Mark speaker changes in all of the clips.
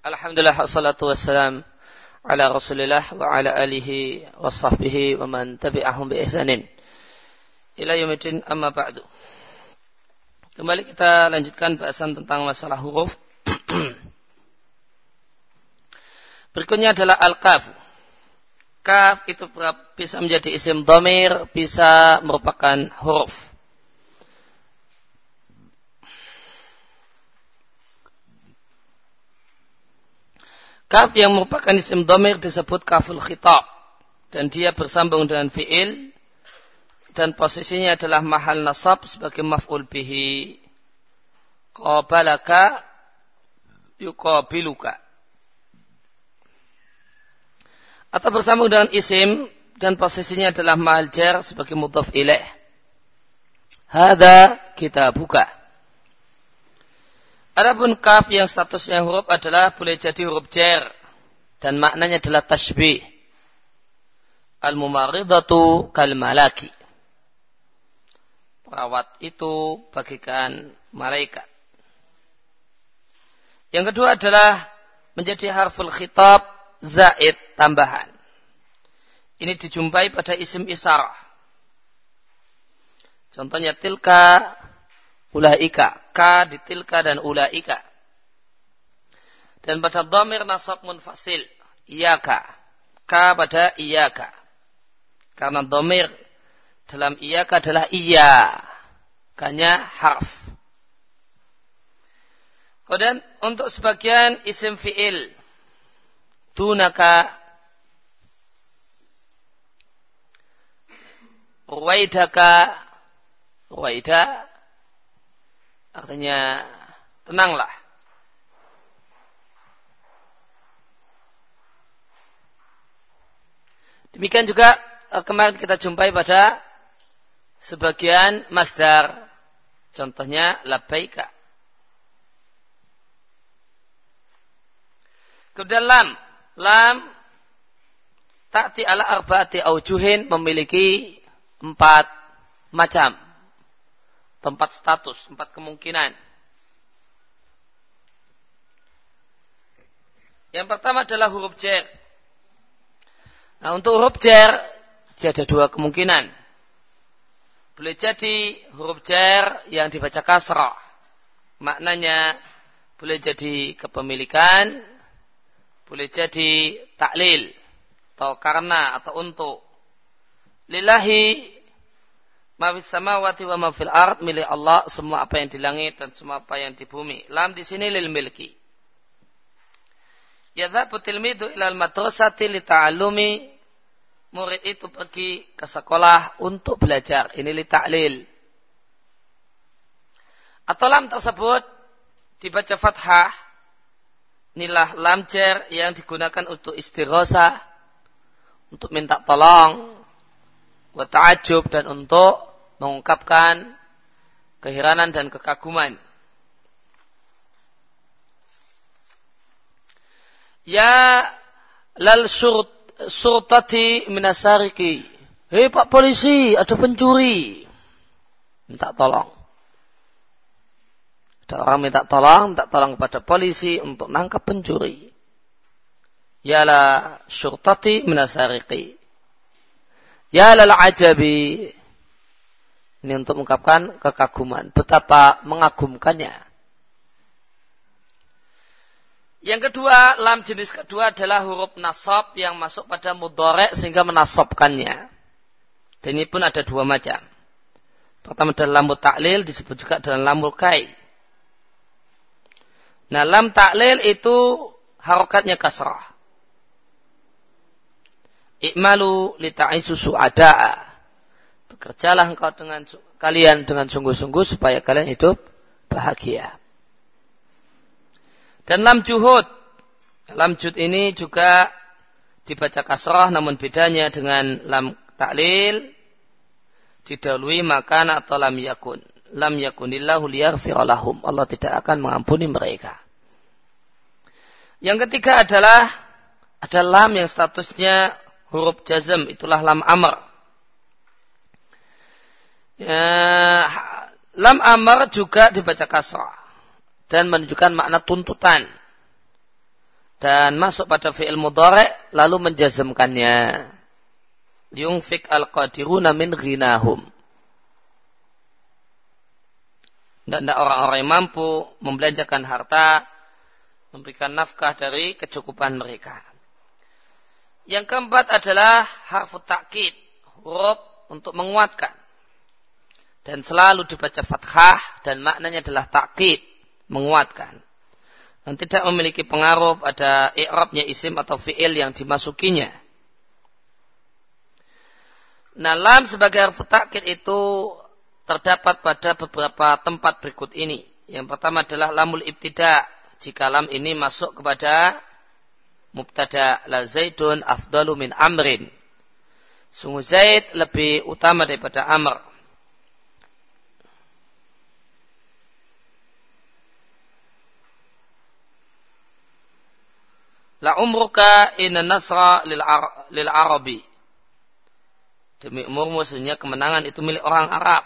Speaker 1: Alhamdulillah wassalatu wassalam ala Rasulillah wa ala alihi wa sahbihi wa man tabi'ahum bi ihsanin ila yaumil amma ba'du. Kembali kita lanjutkan bahasan tentang masalah huruf. Berikutnya adalah al-kaf. Kaf itu bisa menjadi isim dhamir, bisa merupakan huruf. Kaf yang merupakan isim dhamir disebut kaful khitab. Dan dia bersambung dengan fi'il. Dan posisinya adalah mahal nasab sebagai maf'ul bihi. Qabalaka yuqabiluka. Atau bersambung dengan isim. Dan posisinya adalah mahal jar sebagai mudhaf ilaih. Hadza kitabuka. Adapun kaf yang statusnya huruf adalah boleh jadi huruf jar dan maknanya adalah tashbih. Al-mumaridatu kal malaki. Perawat itu bagikan malaikat. Yang kedua adalah menjadi harful khitab zaid tambahan. Ini dijumpai pada isim isyarah. Contohnya tilka ulaika, ka di tilka dan ulaika. Dan pada dhamir nasab munfasil, iyaka, ka pada iyaka. Karena dhamir dalam iyaka adalah iya, kanya harf. Kemudian untuk sebagian isim fi'il, dunaka, ruwaidaka, ruwaida, artinya tenanglah. Demikian juga kemarin kita jumpai pada sebagian masdar. Contohnya labbaika. Kemudian lam. Lam ta'ti ala arba'ati aujuhin memiliki 4 macam. Tempat status, 4 kemungkinan. Yang pertama adalah huruf jar. Nah, untuk huruf jar, dia ada 2 kemungkinan. Boleh jadi huruf jar yang dibaca kasrah. Maknanya boleh jadi kepemilikan, boleh jadi taklil, atau karena, atau untuk. Lillahi ma fis samawati wa ma fil ard, milik Allah semua apa yang di langit dan semua apa yang di bumi. Lam di sini lil milki. Yadhabu tilmidu ilal madrasati li ta'allumi. Murid itu pergi ke sekolah untuk belajar. Ini li ta'lil. Atau lam tersebut dibaca fathah. Inilah lam jar yang digunakan untuk istighosah, untuk minta tolong, wa ta'ajub, dan untuk mengungkapkan keheranan dan kekaguman. Ya lal surtati minasariki. Hei Pak Polisi, ada pencuri. Minta tolong. Ada orang minta tolong kepada polisi untuk nangkap pencuri. Ya la surtati minasariki. Ya lal ajabi. Ini untuk mengungkapkan kekaguman. Betapa mengagumkannya. Yang kedua, lam jenis kedua adalah huruf nasab yang masuk pada mudhari' sehingga menasabkannya. Dan ini pun ada 2 macam. Pertama adalah lam ta'lil, disebut juga dengan lamul kai. Nah, lam ta'lil itu harokatnya kasrah. I'malu li ta'isu su'ada'a. Bekerjalah engkau kalian dengan sungguh-sungguh supaya kalian hidup bahagia. Dan lam juhud. Lam juhud ini juga dibaca kasrah, namun bedanya dengan lam ta'lil didahului makan atau lam yakun. Lam yakunillahu liyaghfira lahum. Allah tidak akan mengampuni mereka. Yang ketiga adalah ada lam yang statusnya huruf jazm, itulah lam amr. Ya, lam amr juga dibaca kasrah dan menunjukkan makna tuntutan. dan masuk pada fi'il mudhari' lalu menjazmkannya. Yunfik al-qadiruna min ghinahum. Dan orang-orang yang mampu membelanjakan harta, memberikan nafkah dari kecukupan mereka. Yang keempat adalah harfu ta'kid, huruf untuk menguatkan. Dan selalu dibaca fathah dan maknanya adalah ta'kid, menguatkan. Dan tidak memiliki pengaruh pada i'rabnya isim atau fi'il yang dimasukinya. Nah, lam sebagai harfu ta'kid itu terdapat pada beberapa tempat berikut ini. Yang pertama adalah lamul ibtida'. Jika lam ini masuk kepada mubtada, la zaidun afdalu min amrin. Sungguh Zaid lebih utama daripada Amr. La umruka inna nasra lil arabi. Demi umurmu sesungguhnya kemenangan itu milik orang Arab.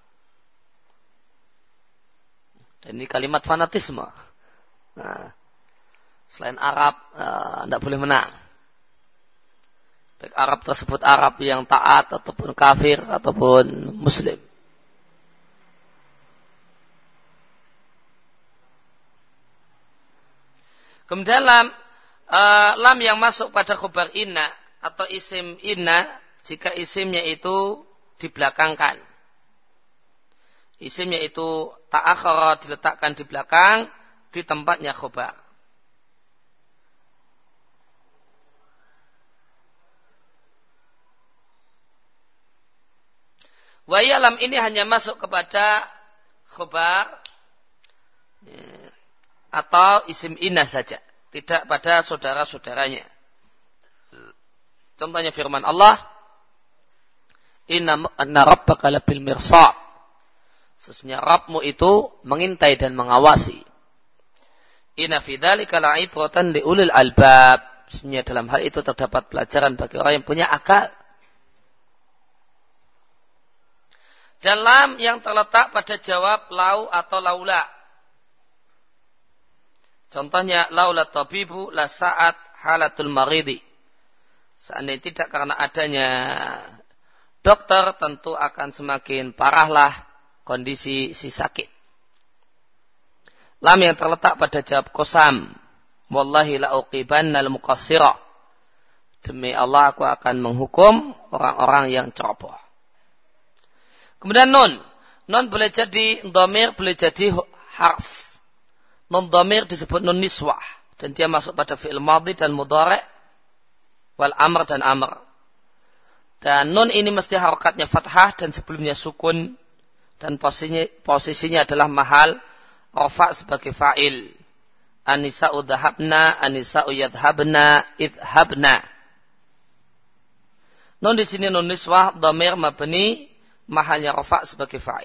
Speaker 1: Dan ini kalimat fanatisme. Nah, selain Arab tidak boleh menang. Baik Arab tersebut Arab yang taat ataupun kafir ataupun Muslim. Kemudian lam yang masuk pada khabar inna atau isim inna jika isimnya itu dibelakangkan. Isimnya itu ta'akhara diletakkan di belakang di tempatnya khabar. Wa lam ini hanya masuk kepada khabar atau isim inna saja, tidak pada saudara-saudaranya. Contohnya firman Allah, Inna rabbaka labil mirsad. Sesungguhnya Rabbmu itu mengintai dan mengawasi. Inna fi dzalika la'ibratan liulil albab. Sesungguhnya dalam hal itu terdapat pelajaran bagi orang yang punya akal. Dan lam yang terletak pada jawab lau atau laula. Contohnya laula tabibu la sa'at halatul maridi. Seandainya tidak karena adanya dokter tentu akan semakin parahlah kondisi si sakit. Lam yang terletak pada jawab qasam. Wallahi la uqibanna al-muqassira. Demi Allah aku akan menghukum orang-orang yang ceroboh. Kemudian nun. Nun boleh jadi dhamir, boleh jadi harf. Nun dhamir disebut nun niswah. Dan dia masuk pada fi'il madhi dan mudhari' wal amr dan amr. Dan nun ini mesti harokatnya fathah dan sebelumnya sukun. Dan posisinya adalah mahal rafa' sebagai fa'il. Anisa'u dhahabna, anisa'u yadhabna, idhabna. Nun di sini nun niswah, dhamir mabni, mahalnya rafa' sebagai fa'il.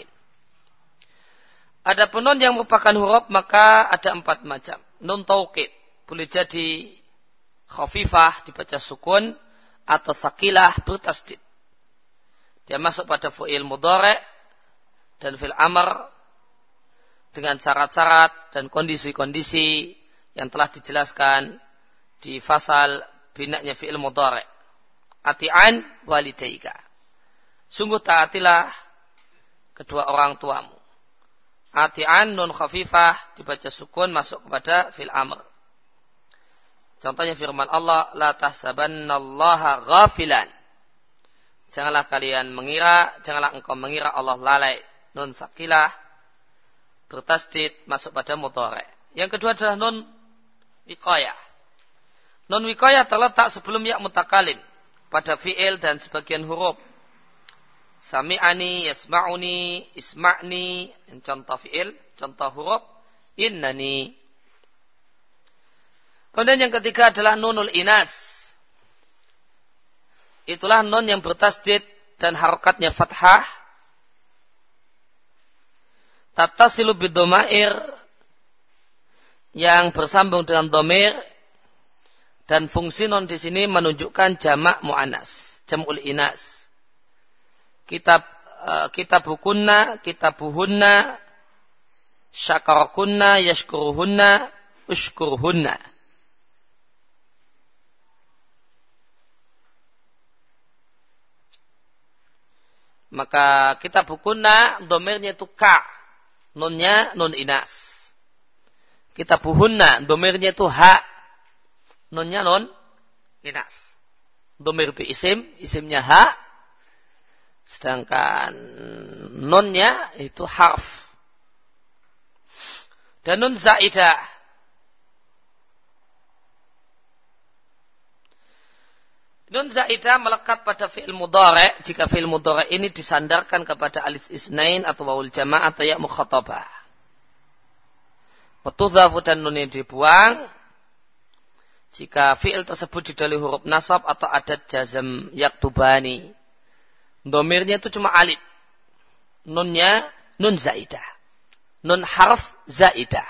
Speaker 1: Adapun nun yang merupakan huruf maka ada 4 macam. Nun taukid boleh jadi khafifah dibaca sukun atau tsaqilah bertasdid. Dia masuk pada fi'il mudhari' dan fi'il amr dengan syarat-syarat dan kondisi-kondisi yang telah dijelaskan di fasal binanya fi'il mudhari'. Ati'an walidaika. Sungguh taatilah kedua orang tuamu. Ati'an nun khafifah dibaca sukun masuk kepada fi'il amr. Contohnya firman Allah, la tahsabannallaha ghafilan. Janganlah kalian mengira, janganlah engkau mengira Allah lalai. Nun sakilah bertasdid masuk pada mudhari'. Yang kedua adalah nun wiqayah. Nun wiqayah terletak sebelum ya mutakalim pada fi'il dan sebagian huruf. Sami'ani, yasma'uni, isma'ni. Contoh fi'il, contoh huruf. Innani. Kemudian yang ketiga adalah nunul inas. Itulah nun yang bertasdid dan harokatnya fathah. Tattasilu bidhomair yang bersambung dengan dhamir dan fungsi nun di sini menunjukkan jamak muannas, jam'ul inas. Kitabukunna, kitabuhunna, syakarakunna, yashkuruhunna, ushkuruhunna. Maka kitab kunna domirnya itu ka, nunnya nun inas. Kitab hunna domirnya itu ha, nunnya nun inas. Domir itu isimnya ha, sedangkan nunnya itu harf. Dan nun zaidah. Nun zaidah melekat pada fi'il mudhari' jika fi'il mudhari' ini disandarkan kepada alif isnain atau wawul jamaah atau ya mukhatabah. Wa tudhafu dan nun ini dibuang jika fi'il tersebut didahului huruf nasab atau adat jazm yaktubani. Domirnya itu cuma alif. Nunnya nun zaidah. Nun harf zaidah.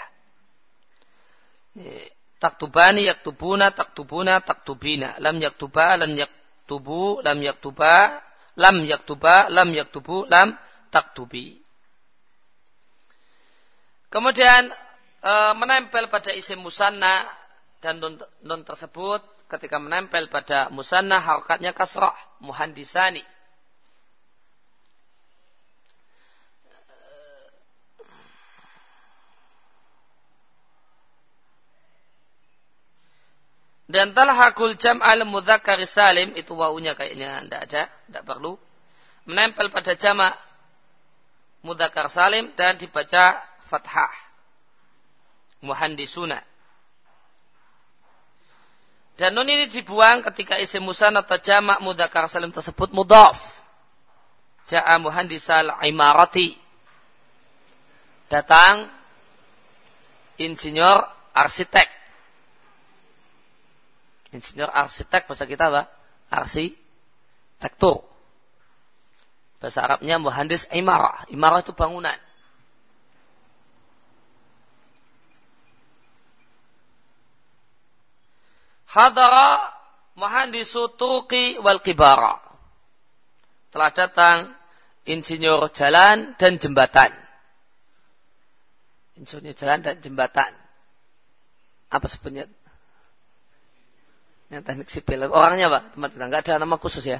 Speaker 1: Taktubani, yaktubuna, taktubuna, taktubina. Lam yaktuba, lam yaktubu, lam yaktuba, lam yaktuba, lam yaktubu, lam taktubi. Kemudian menempel pada isim musanna dan nun tersebut ketika menempel pada musanna harakatnya kasrah, muhandisani. Dan talhaqul jam'al mudzakkar salim itu wawunya kayaknya enggak ada, enggak perlu. Menempel pada jamak mudzakkar salim dan dibaca fathah. Muhandisuna. Dan nun ini dibuang ketika isim musanna atau jamak mudzakkar salim tersebut mudhaf. Ja'a muhandisal imarati. Datang insinyur arsitek. Insinyur arsitek bahasa kita apa? Arsitektur. Bahasa Arabnya muhandis imarah. Imarah itu bangunan. Hadara muhandisu turuqi wal qibara. Telah datang insinyur jalan dan jembatan. Insinyur jalan dan jembatan. Apa sebenarnya? Yang teknik sipil. Orangnya apa? Tempat kita. Enggak ada nama khusus ya.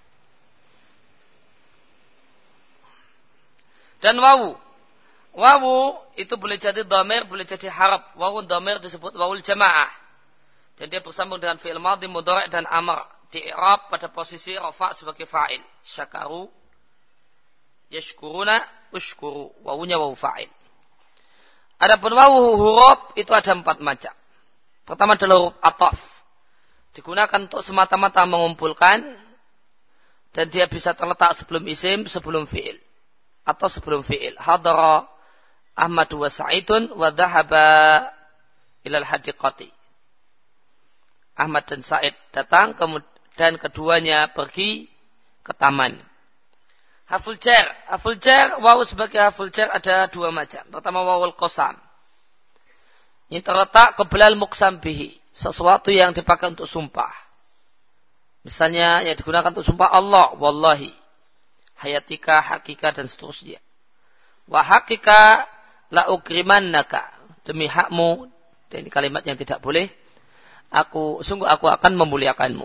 Speaker 1: Dan wawu. Wawu itu boleh jadi dhamir, boleh jadi harf. Wawu dhamir disebut wawul jamaah. Dan dia bersambung dengan fi'il madhi, mudhari' dan amr. Di i'rab pada posisi rafa' sebagai fa'il. Syakaru, yashkuruna, ushkuru. Wawunya wawu fa'il. Adapun wawu huruf itu ada 4 macam. Pertama adalah huruf ataf. Digunakan untuk semata-mata mengumpulkan dan dia bisa terletak sebelum isim, sebelum fi'il atau sebelum fi'il. Hadara Ahmad wa Sa'idun wa dhahaba ilal hadiqati. Ahmad dan Sa'id datang dan keduanya pergi ke taman. Haful jar. Haful jar, wawu sebagai haful jar ada 2 macam. Pertama wawul qasam. Ini terletak qabla al-muqsam bihi. Sesuatu yang dipakai untuk sumpah. Misalnya yang digunakan untuk sumpah Allah, wallahi, hayatika, hakika dan seterusnya. Wa hakika la ukrimannaka, demi hakmu, dan ini kalimat yang tidak boleh. Aku akan memuliakanmu.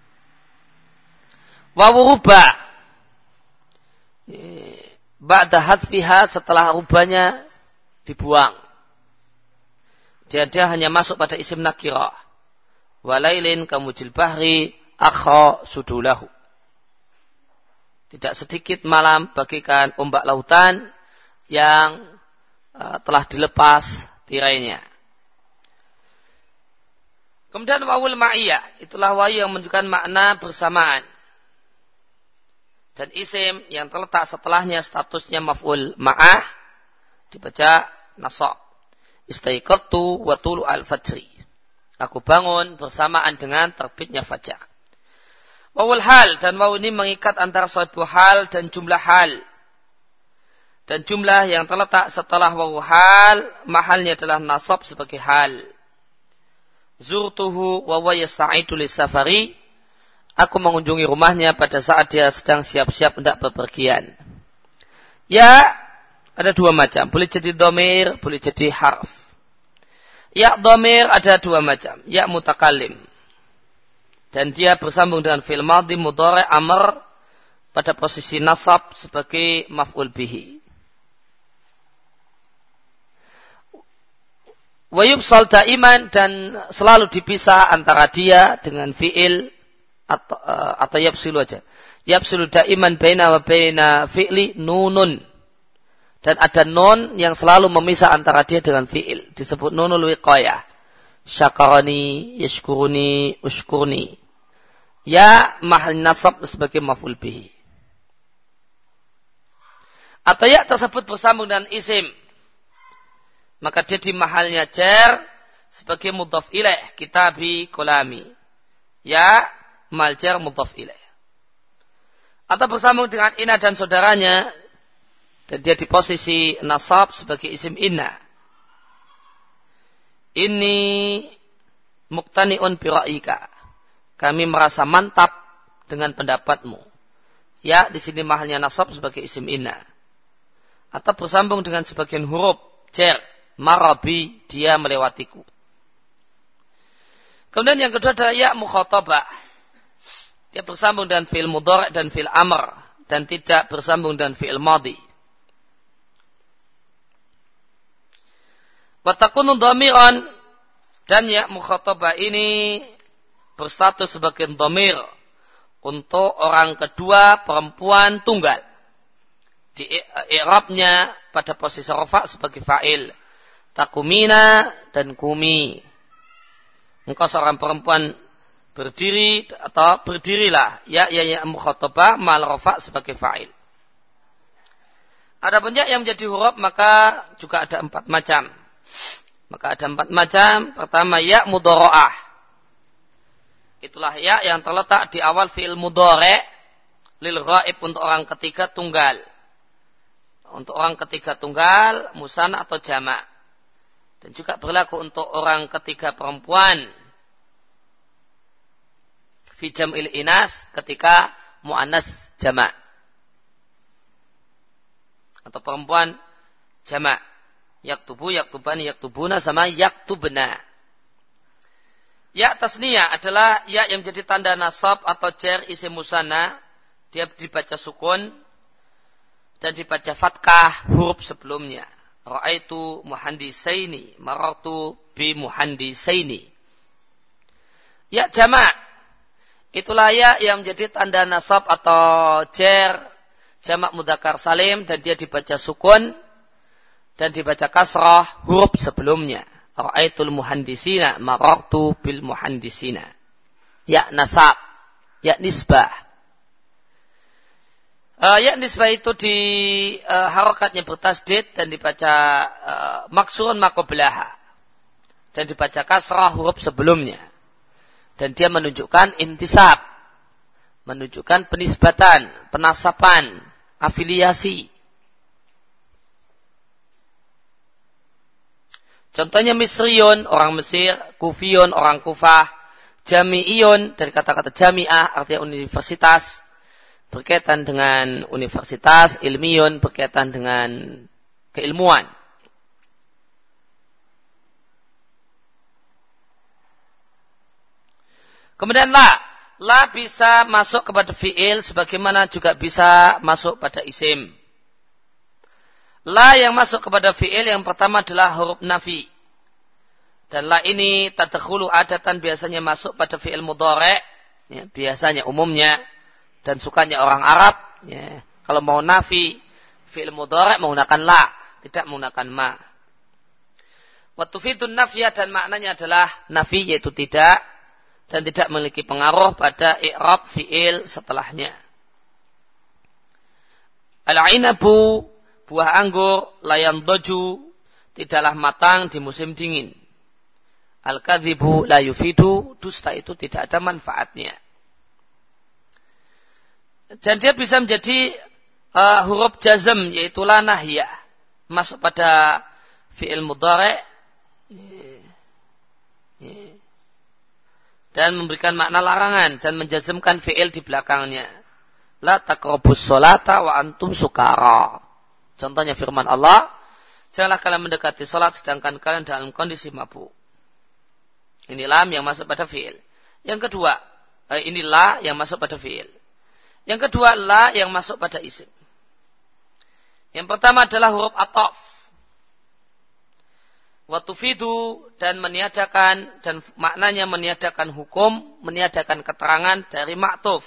Speaker 1: Wa wuruba, ba'da hadfiha, setelah rubanya dibuang. Dia hanya masuk pada isim nakirah. Walailin kamujil bahri akha sudulahu. Tidak sedikit malam bagikan ombak lautan yang telah dilepas tirainya. Kemudian wawul ma'iyah. Itulah wawu yang menunjukkan makna bersamaan. Dan isim yang terletak setelahnya statusnya maf'ul ma'ah dibaca nasab. Istaiqadtu wa tulu al-fajri. Aku bangun bersamaan dengan terbitnya fajar. Wawul hal, dan wawu ini mengikat antara suatu hal dan jumlah hal. Dan jumlah yang terletak setelah wawu hal, mahalnya adalah nasab sebagai hal. Zurtuhu wa huwa yasta'idu lis-safari. Aku mengunjungi rumahnya pada saat dia sedang siap-siap hendak bepergian. Ya, ada 2 macam. Boleh jadi dhamir, boleh jadi harf. Ya dhamir ada 2 macam. Ya mutakallim. Dan dia bersambung dengan fi'il madhi, mudhari', amr pada posisi nasab sebagai maf'ul bihi. Wa yufsal daiman, dan selalu dipisah antara dia dengan fi'il atau yafsilu aja. Yafsilu daiman baina wa baina fi'li nunun. Dan ada nun yang selalu memisah antara dia dengan fi'il. Disebut nunul wiqayah. Syakarani, yashkuruni, ushkurni. Ya mahal nasab sebagai maf'ul bihi. Atau ya tersebut bersambung dengan isim. Maka dia di mahalnya jar sebagai mudhaf ilaih. Kitabi kolami. Ya mal jar mudhaf ilaih. Atau bersambung dengan inna dan saudaranya. Dan dia di posisi nasab sebagai isim inna. Ini muqtani'un bira'ika. Kami merasa mantap dengan pendapatmu. Ya, di sini mahalnya nasab sebagai isim inna. Atau bersambung dengan sebagian huruf jar, marabi, dia melewatiku. Kemudian yang kedua adalah ya mukhatabah. Dia bersambung dengan fi'il mudhari' dan fi'il amr, dan tidak bersambung dengan fi'il madhi. Wa takunu dhamiran, dan ya mukhatabah ini berstatus sebagai dhamir untuk orang kedua perempuan tunggal. Di i'rabnya pada posisi rafa' sebagai fa'il. Takumina dan kumi. Engkau seorang perempuan berdiri atau berdirilah. Ya mukhatabah mal rafa' sebagai fa'il. Adapun ya yang menjadi huruf maka juga ada 4 macam. Maka ada 4 macam. Pertama ya mudhara'ah. Itulah ya yang terletak di awal fi'il mudhari' lil ghaib untuk orang ketiga tunggal. Untuk orang ketiga tunggal, musanna atau jamak. Dan juga berlaku untuk orang ketiga perempuan. Fi jam'il inas ketika mu'annas jamak. Atau perempuan jamak. Yaktubu, yaktubani, yaktubuna sama yaktubna. Ya tasniyah adalah ya yang menjadi tanda nasab atau jar isim musanna. Dia dibaca sukun dan dibaca fathah huruf sebelumnya. Ra'aitu muhandisaini, marartu bi muhandisaini. Ya jamak. Itulah ya yang menjadi tanda nasab atau jar jamak mudzakkar salim, dan dia dibaca sukun dan dibaca kasrah huruf sebelumnya. Ra'aitul muhandisina, marartu bil muhandisina. Ya nasab, ya nisbah. Ya nisbah itu di harakatnya bertasdid dan dibaca maksurun maqablaha. Dan dibaca kasrah huruf sebelumnya. Dan dia menunjukkan intisab. Menunjukkan penisbatan, penasaban, afiliasi. Contohnya Misriyun, orang Mesir, Kufiyun, orang Kufah, Jami'iyun, dari kata-kata Jami'ah, artinya universitas, berkaitan dengan universitas, Ilmiyun, berkaitan dengan keilmuan. Kemudian la bisa masuk kepada fi'il, sebagaimana juga bisa masuk pada isim. La yang masuk kepada fi'il yang pertama adalah huruf nafi. Dan la ini tadkhulu adatan biasanya masuk pada fi'il mudhari', ya, biasanya umumnya dan sukanya orang Arab, ya, kalau mau nafi fi'il mudhari' menggunakan la, tidak menggunakan ma. Wa tufidun nafiyah, dan maknanya adalah nafi, yaitu tidak, dan tidak memiliki pengaruh pada i'rab fi'il setelahnya. Al-'inabu, buah anggur, layan doju, tidaklah matang di musim dingin. Al-kadhibu la yufidu, dusta itu tidak ada manfaatnya. Dan dia bisa menjadi huruf jazm, yaitu la nahiyah, masuk pada fi'il mudhari' dan memberikan makna larangan dan menjazmkan fi'il di belakangnya. La taqrabus sholata wa antum sukara. Contohnya firman Allah, janganlah kalian mendekati salat sedangkan kalian dalam kondisi mabuk. Ini lam yang masuk pada fi'il. Yang kedua, inilah yang masuk pada fi'il. Yang kedua, la yang masuk pada isim. Yang pertama adalah huruf ataf. Wa tufidu dan meniadakan, dan maknanya meniadakan hukum, meniadakan keterangan dari ma'tuf.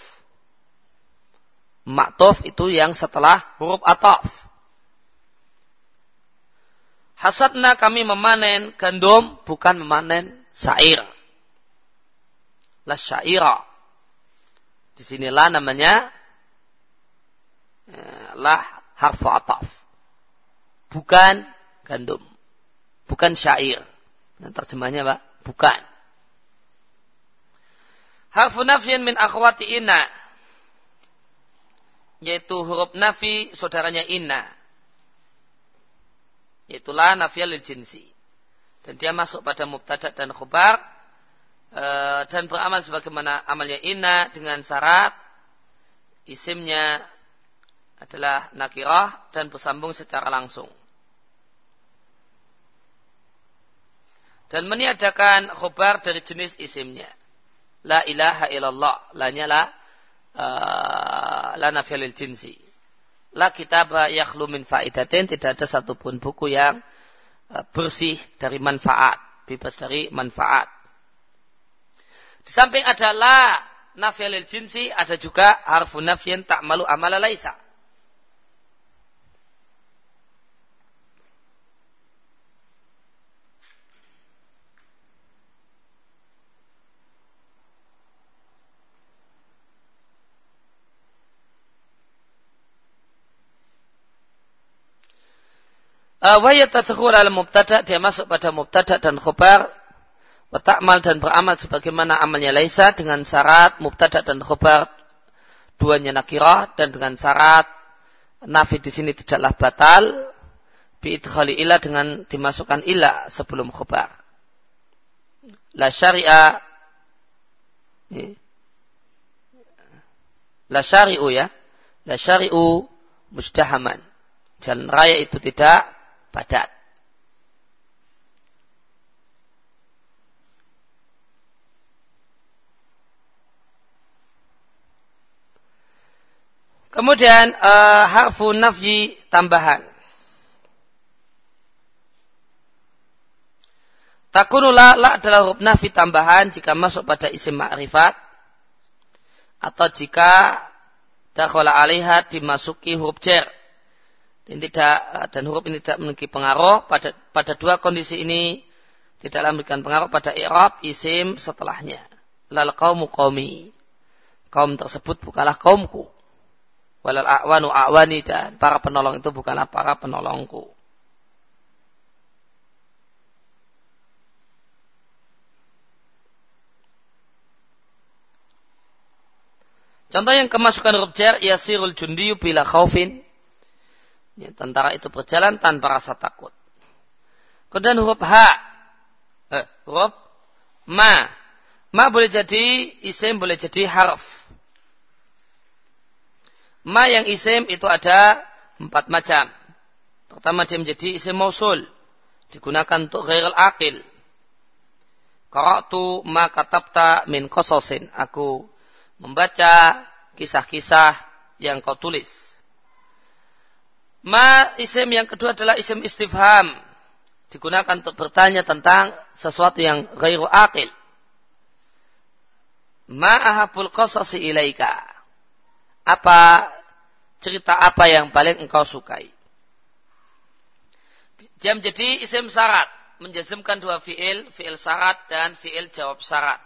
Speaker 1: Ma'tuf itu yang setelah huruf ataf. Hasadna kami memanen gandum, bukan memanen syair. La syaira. Di sinilah namanya lah harfu ataf. Bukan gandum. Bukan syair. Nah, terjemahnya Pak, bukan. Harfu nafyin min akhwati inna. Yaitu huruf nafi saudaranya inna. Yaitulah nafiyal lil jinsi. Dan dia masuk pada mubtada dan khabar. Dan beramal sebagaimana amalnya inna dengan syarat isimnya adalah nakirah dan bersambung secara langsung. Dan meniadakan khobar dari jenis isimnya. La ilaha illallah. La-nya la nafiyalil jinsi. La kitaba yakhlu min faidatin. Tidak ada satupun buku yang bersih dari manfaat. Bebas dari manfaat. Di samping ada la nafiyalil jinsi, ada juga harfu nafyin ta'malu amala laisa. Wa yatadkhulu al mubtada, dia masuk pada mubtada dan khabar. Wa ta'mal dan beramal sebagaimana amalnya laisa dengan syarat mubtada dan khabar duanya nakirah dan dengan syarat nafi di sini tidaklah batal bi idkhali ila dengan dimasukkan ila sebelum khabar. La syari'a la syari'u ya. La syari'u mujdahaman. Jalan raya itu tidak padat. Kemudian harfu nafyi tambahan. Takunu la adalah huruf nafyi tambahan jika masuk pada isim ma'rifat atau jika dakhala 'alaiha dimasuki huruf jar. Dan huruf ini tidak memiliki pengaruh pada dua kondisi ini, tidaklah memberikan pengaruh pada i'rab isim setelahnya. Lal qaumu qaumi. Kaum tersebut bukanlah kaumku. Walal a'wanu a'wani, dan para penolong itu bukanlah para penolongku. Contoh yang kemasukan huruf jar, yasirul jundiyu bila khaufin. Ya, tentara itu berjalan tanpa rasa takut. Kemudian huruf huruf ma. Ma boleh jadi isim, boleh jadi harf. Ma yang isim itu ada 4 macam. Pertama, dia menjadi isim mausul, digunakan untuk ghairil aqil. Qara'tu ma katabta min qasasin. Aku membaca kisah-kisah yang kau tulis. Ma isim yang kedua adalah isim istifham, digunakan untuk bertanya tentang sesuatu yang ghairu aqil. Ma ahabul qasasi ilaika. Cerita apa yang paling engkau sukai? Dia menjadi isim syarat, menjazmkan 2 fi'il syarat dan fi'il jawab syarat.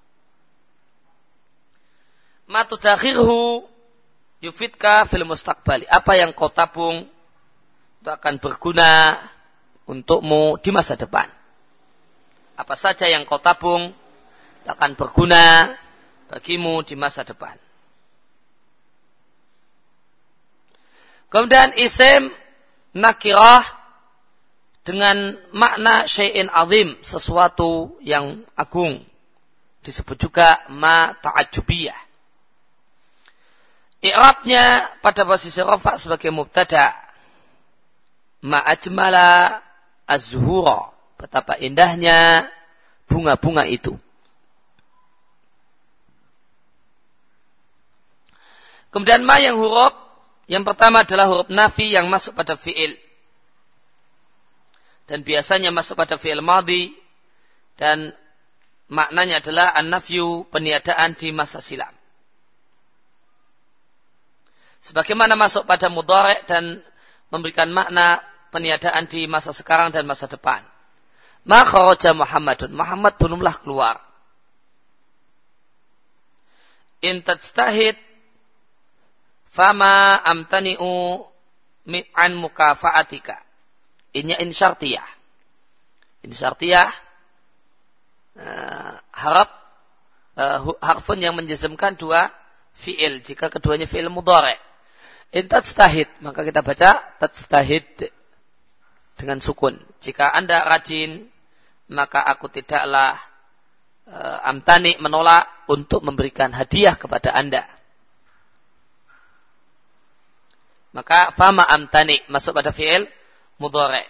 Speaker 1: Ma tudakhirhu yufidka fil mustaqbali. Apa yang kau tabung itu akan berguna untukmu di masa depan. Apa saja yang kau tabung itu akan berguna bagimu di masa depan. Kemudian isim nakirah dengan makna syai'in azim, sesuatu yang agung. Disebut juga ma ta'ajjubiyah. I'rabnya pada posisi rafa' sebagai mubtada. Ma ajmala az-zuhura. Betapa indahnya bunga-bunga itu. Kemudian ma yang huruf yang pertama adalah huruf nafi yang masuk pada fi'il. Dan biasanya masuk pada fi'il madhi dan maknanya adalah an-nafyu, peniadaan di masa silam. Sebagaimana masuk pada mudhari' dan memberikan makna peniadaan di masa sekarang dan masa depan. Ma kharaja Muhammadun, Muhammad belumlah keluar. In tajtahid fama amtani'u an mukafa'atika. Inya insyartiyah. Insyartiyah harfun yang menjazmkan dua fi'il jika keduanya fi'il mudhari'. In tajtahid, maka kita baca tajtahid dengan sukun. Jika Anda rajin, maka aku tidaklah amtani menolak untuk memberikan hadiah kepada Anda. Maka fama amtani masuk pada fi'il mudhari'.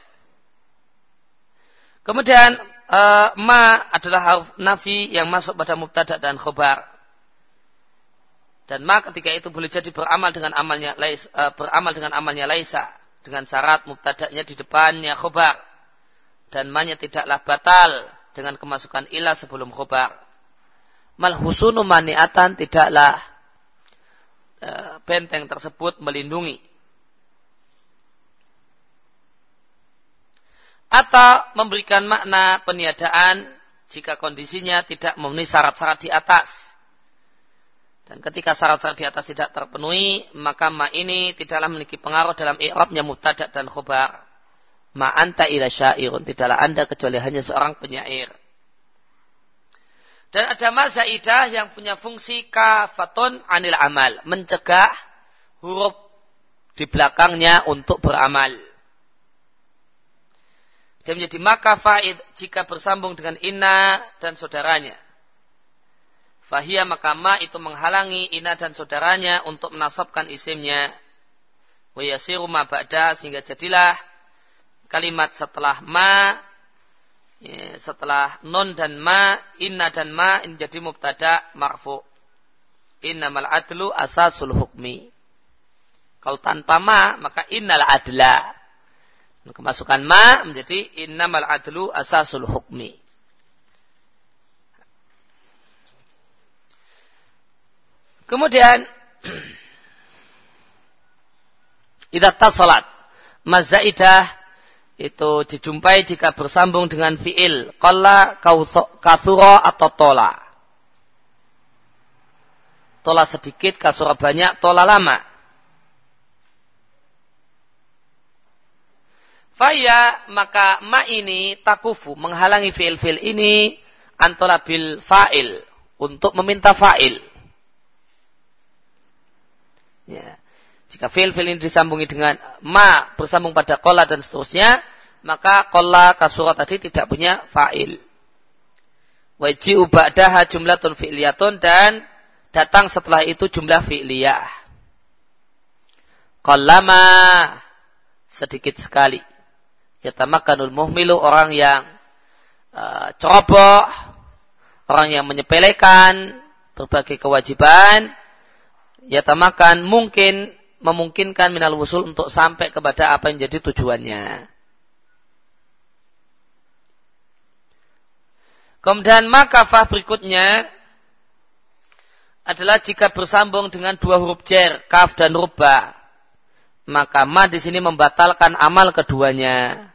Speaker 1: Kemudian ma adalah huruf nafi yang masuk pada mubtada dan khobar. Dan ma ketika itu boleh jadi beramal dengan amalnya laisa dengan syarat mubtada'nya di depannya khobar. Dan ma-nya tidaklah batal dengan kemasukan ila sebelum khobar. Malhusunu mani'atan, tidaklah benteng tersebut melindungi. Atau memberikan makna peniadaan jika kondisinya tidak memenuhi syarat-syarat di atas. Dan ketika syarat-syarat di atas tidak terpenuhi, maka ma ini tidaklah memiliki pengaruh dalam i'rabnya mubtada dan khobar. Ma anta ila syairun, tidaklah Anda kecuali hanya seorang penyair. Dan ada ma zaidah yang punya fungsi kafatun anil amal, mencegah huruf di belakangnya untuk beramal. Dia menjadi maka fa'id jika bersambung dengan inna dan saudaranya. Fahiyya, maka ma itu menghalangi inna dan saudaranya untuk menasabkan isimnya. Wa yasiru ma ba'da, sehingga jadilah kalimat setelah ma, setelah nun dan ma, inna dan ma ini jadi mubtada marfu. Innamal adlu asasul hukmi. Kalau tanpa ma, maka innal adla. Kemasukan ma menjadi innamal adlu asasul hukmi. Kemudian idza tasalat mazaidah itu dijumpai jika bersambung dengan fiil qalla, katsura atau tola. Tola sedikit, kasura banyak, tola lama. Faya, maka ma ini takufu, menghalangi fiil-fiil ini antola bil fa'il, untuk meminta fa'il. Ya. Jika fiil-fiil ini disambungi dengan ma, bersambung pada qalla dan seterusnya, maka qalla kasura tadi tidak punya fa'il. Waji'u ba'daha jumlatun fi'liyatun, dan datang setelah itu jumlah fi'liyah. Qallama, sedikit sekali. Yatamakkanul muhmilu, orang yang ceroboh, orang yang menyepelekan berbagai kewajiban. Yatamakan memungkinkan minal wusul, untuk sampai kepada apa yang jadi tujuannya. Kemudian makafah berikutnya adalah jika bersambung dengan dua huruf jar, kaf dan rubba, maka ma di sini membatalkan amal keduanya.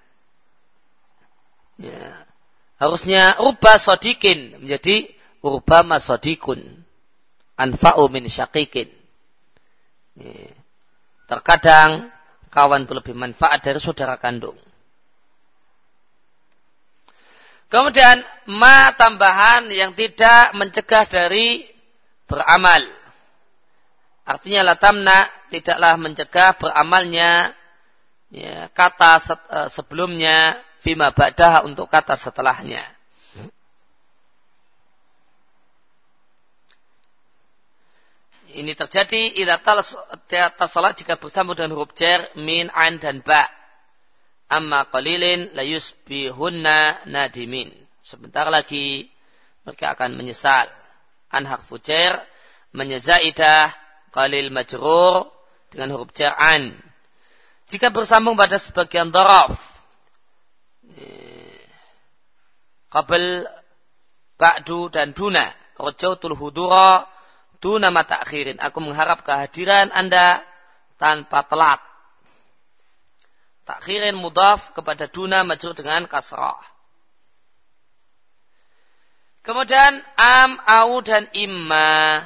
Speaker 1: Ya. Harusnya rubba sodikin menjadi rubba masodikun, anfa'u min syaqiqin. Ya. Terkadang kawan lebih manfaat dari saudara kandung. Kemudian ma tambahan yang tidak mencegah dari beramal. Artinya la tamna, tidaklah mencegah beramalnya ya, kata sebelumnya fima ba'daha, untuk kata setelahnya. Ini terjadi idza tasalat jika bersambung dengan huruf jar min, an dan ba. Amma qalilin la yusbihunna nadimin. Sebentar lagi mereka akan menyesal. An harfu jar menyazaidah qalil majrur dengan huruf jar an. Jika bersambung pada sebagian dharaf, qabl, ba'du dan duna, rajautul hudura duna ma ta'khirin. Aku mengharap kehadiran Anda tanpa telat. Ta'khirin mudhaf kepada duna majrur dengan kasrah. Kemudian am, au dan imma.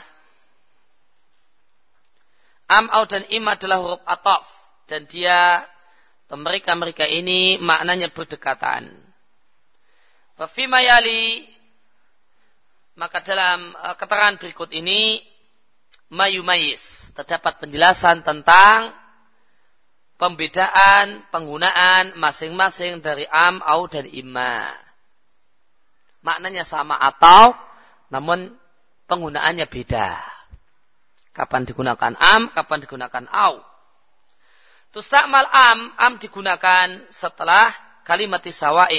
Speaker 1: Am, au dan imma adalah huruf ataf dan dia mereka ini maknanya berdekatan. Fa fima yali, maka dalam keterangan berikut ini mayumayis, terdapat penjelasan tentang pembedaan penggunaan masing-masing dari am, au dan imma. Maknanya sama atau namun penggunaannya beda. Kapan digunakan am, kapan digunakan au. Tustakmal am digunakan setelah kalimat sawain.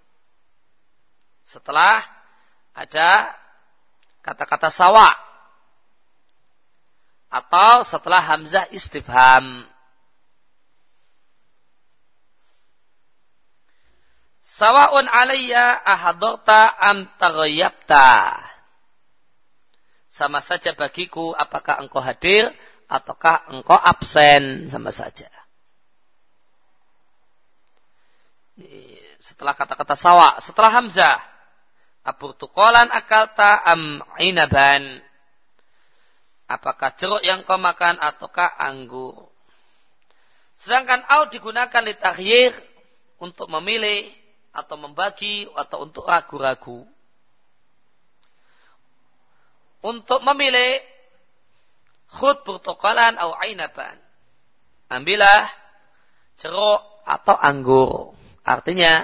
Speaker 1: Setelah ada kata-kata sawa atau setelah hamzah istifham. Sawa'un alayya ahadarta am taghayyabta. Sama saja bagiku apakah engkau hadir ataukah engkau absen, sama saja. Setelah kata-kata sawa, setelah hamzah, aburtuqalan akalta am inaban. Apakah jeruk yang kau makan ataukah anggur. Sedangkan au digunakan litakhyir, untuk memilih atau membagi atau untuk ragu-ragu. Untuk memilih khud burtuqalan au ainaban. Ambillah jeruk atau anggur. Artinya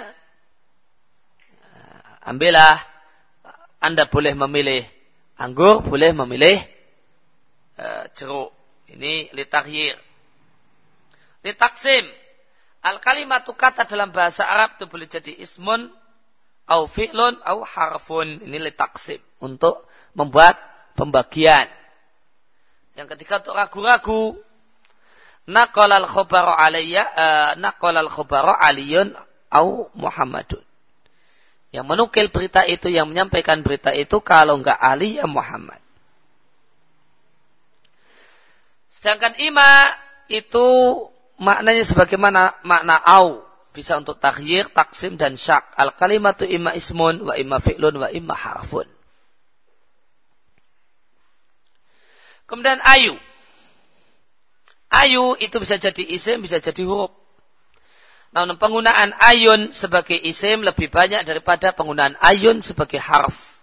Speaker 1: ambillah, Anda boleh memilih anggur, boleh memilih jeruk. Ini litakhyir. Litaksim. Al-kalimatu kata dalam bahasa Arab itu boleh jadi ismun, au fi'lun, au harfun. Ini litaksim. Untuk membuat pembagian. Yang ketiga untuk ragu-ragu. Naqalal khobaru alayya, naqalal khobaru aliyun, au Muhammadun. Yang menukil berita itu, yang menyampaikan berita itu, kalau enggak Ali ya Muhammad. Sedangkan ima itu maknanya sebagaimana makna au, bisa untuk takhyir, taksim dan syak. Al kalimatu imma ismun wa imma fi'lun wa imma harfun. Kemudian ayu. Ayu itu bisa jadi isim, bisa jadi huruf. Namun penggunaan ayun sebagai isim lebih banyak daripada penggunaan ayun sebagai harf.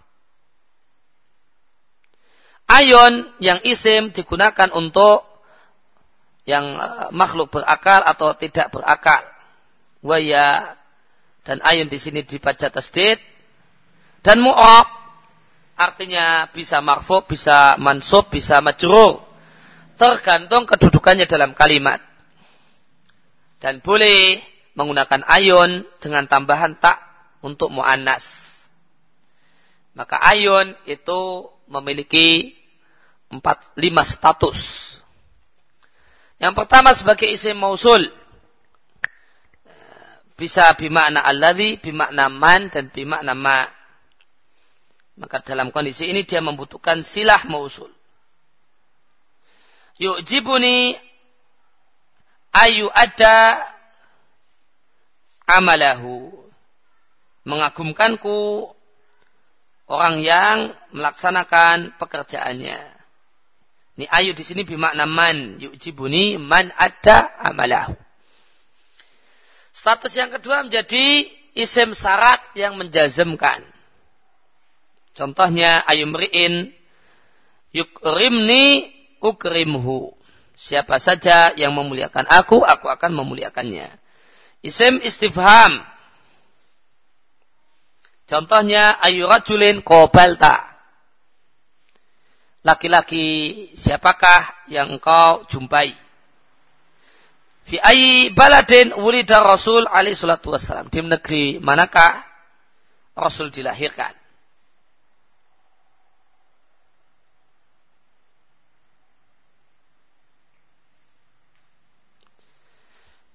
Speaker 1: Ayun yang isim digunakan untuk yang makhluk berakal atau tidak berakal. Waya dan ayun di sini dibaca tasdid dan mu'rab artinya bisa marfu, bisa mansub, bisa majrur. Tergantung kedudukannya dalam kalimat. Dan boleh menggunakan ayun dengan tambahan tak untuk mu'annas. Maka ayun itu memiliki 5 status. Yang pertama sebagai isim mausul. Bisa bimakna alladhi, bimakna man, dan bimakna ma. Maka dalam kondisi ini dia membutuhkan silah mausul. Yu'jibuni ayu ada amalahu. Mengagumkanku orang yang melaksanakan pekerjaannya. Ini ayu di sini bermakna man. Yu'jibuni man ada amalahu. Status yang kedua menjadi isim syarat yang menjazmkan. Contohnya ayu mri'in yukrimni ukrimhu. Siapa saja yang memuliakan aku akan memuliakannya. Isim istifham. Contohnya ayu rajulin qabalta. Laki-laki siapakah yang engkau jumpai? Fi ayyi baladin wulida Rasul alaihi salatu wassalam. Di negeri manakah Rasul dilahirkan?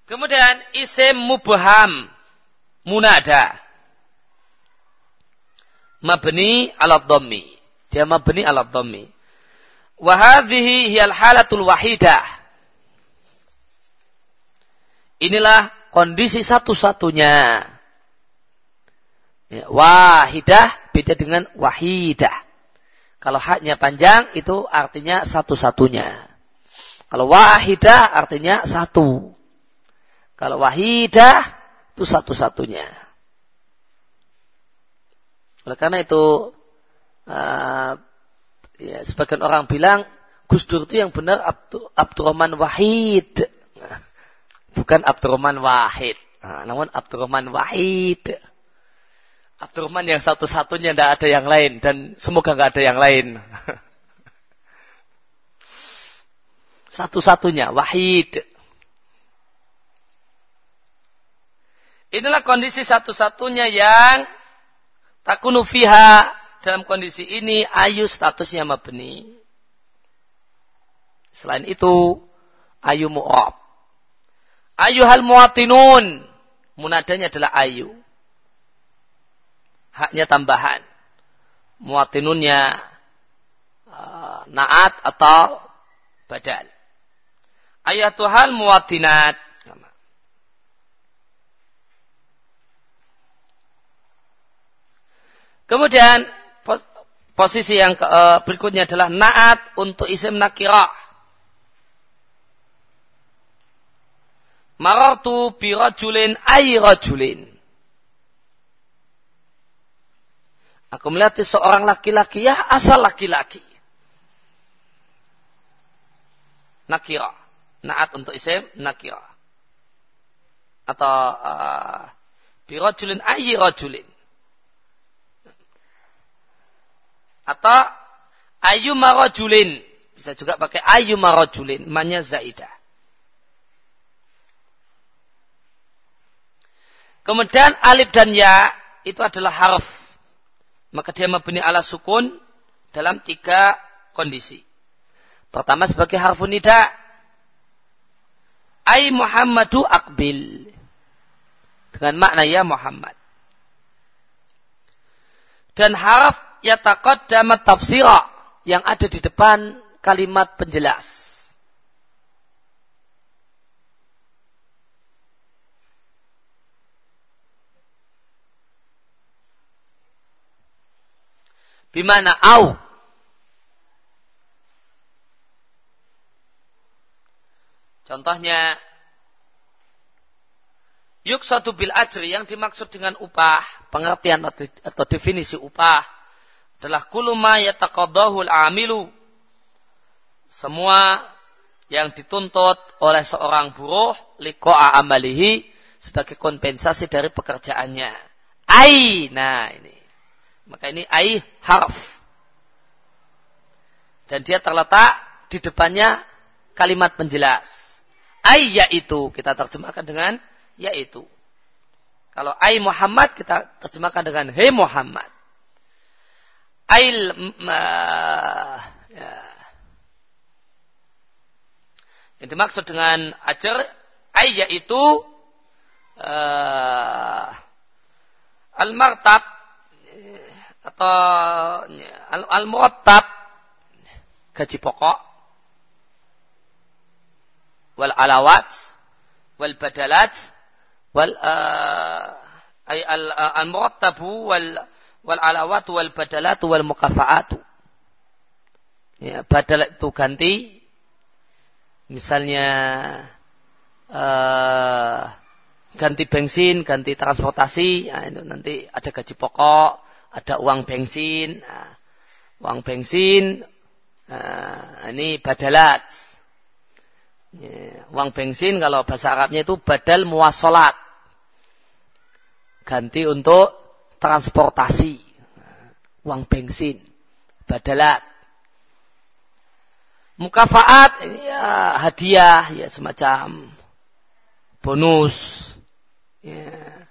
Speaker 1: Kemudian isim mubham munada. Mabni ala dhammi. Dia mabni ala dhammi. Wa hadhihi hiyal halatul wahidah. Inilah kondisi satu-satunya. Ya, wahidah beda dengan wahidah. Kalau haknya panjang itu artinya satu-satunya. Kalau wahidah artinya satu. Kalau wahidah itu satu-satunya. Oleh karena itu ya, sebagian orang bilang Gus Dur itu yang benar Abdurrahman Wahid. Bukan Abdurrahman Wahid. Namun Abdurrahman Wahid. Abdurrahman yang satu-satunya, tidak ada yang lain. Dan semoga tidak ada yang lain. Satu-satunya, Wahid. Inilah kondisi satu-satunya yang takunu fiha. Dalam kondisi ini, ayu statusnya mabni. Selain itu, ayu mu'rab. Ayuhal muwatinun. Munadanya adalah ayu. Haknya tambahan. Muwatinunnya naat atau badal. Ayatuhal muwatinat. Kemudian posisi yang berikutnya adalah naat untuk isim nakirah. Marartu bi rajulin ay rajulin. Aku melihat seorang laki-laki, ya asal laki-laki. Nakirah. Naat untuk isim nakirah. Atau bi rajulin ay rajulin. Atau ayyuma rajulin. Bisa juga pakai ayyuma rajulin. Manya zaidah. Kemudian alif dan ya itu adalah harf. Maka dia mabni ala sukun dalam 3 kondisi. Pertama sebagai harfun nida. Ay Muhammadu aqbil. Dengan makna ya Muhammad. Dan harf yataqaddama tafsira yang ada di depan kalimat penjelas. Bimana au. Contohnya yuqsadu bil ajri yang dimaksud dengan upah, pengertian atau definisi upah adalah kullu ma yataqaddahu al-amilu. Semua yang dituntut oleh seorang buruh liqa'a amalihi sebagai kompensasi dari pekerjaannya. Ai, nah ini. Maka ini ai harf. Dan dia terletak di depannya kalimat penjelas. Ai yaitu kita terjemahkan dengan yaitu. Kalau ai Muhammad kita terjemahkan dengan hei Muhammad. Ail ya. Yang dimaksud dengan ajar ay yaitu al-martab atau al-murattab gaji pokok wal alawat wal badalat wal ay al-murattabu wal alawatu wal badalatu wal mukafaatu. Ya, badal itu ganti. Misalnya ganti bensin, ganti transportasi, ya, itu nanti ada gaji pokok, ada uang bensin. Nah, uang bensin ini badalat. Ya, uang bensin kalau bahasa Arabnya itu badal muwasalat. Ganti untuk transportasi, uang bensin, badalat, mukafaat, ya, hadiah, ya semacam bonus. Ya.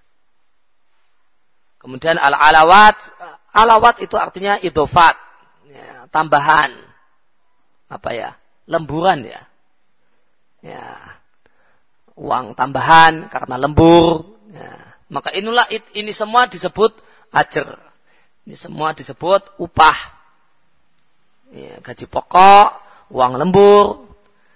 Speaker 1: Kemudian al-alawat, alawat itu artinya idofat, ya, tambahan, apa ya, lemburan ya. Ya. uang tambahan karena lembur. Ya, maka ini semua disebut ajr. Ini semua disebut upah. Ya, gaji pokok, uang lembur,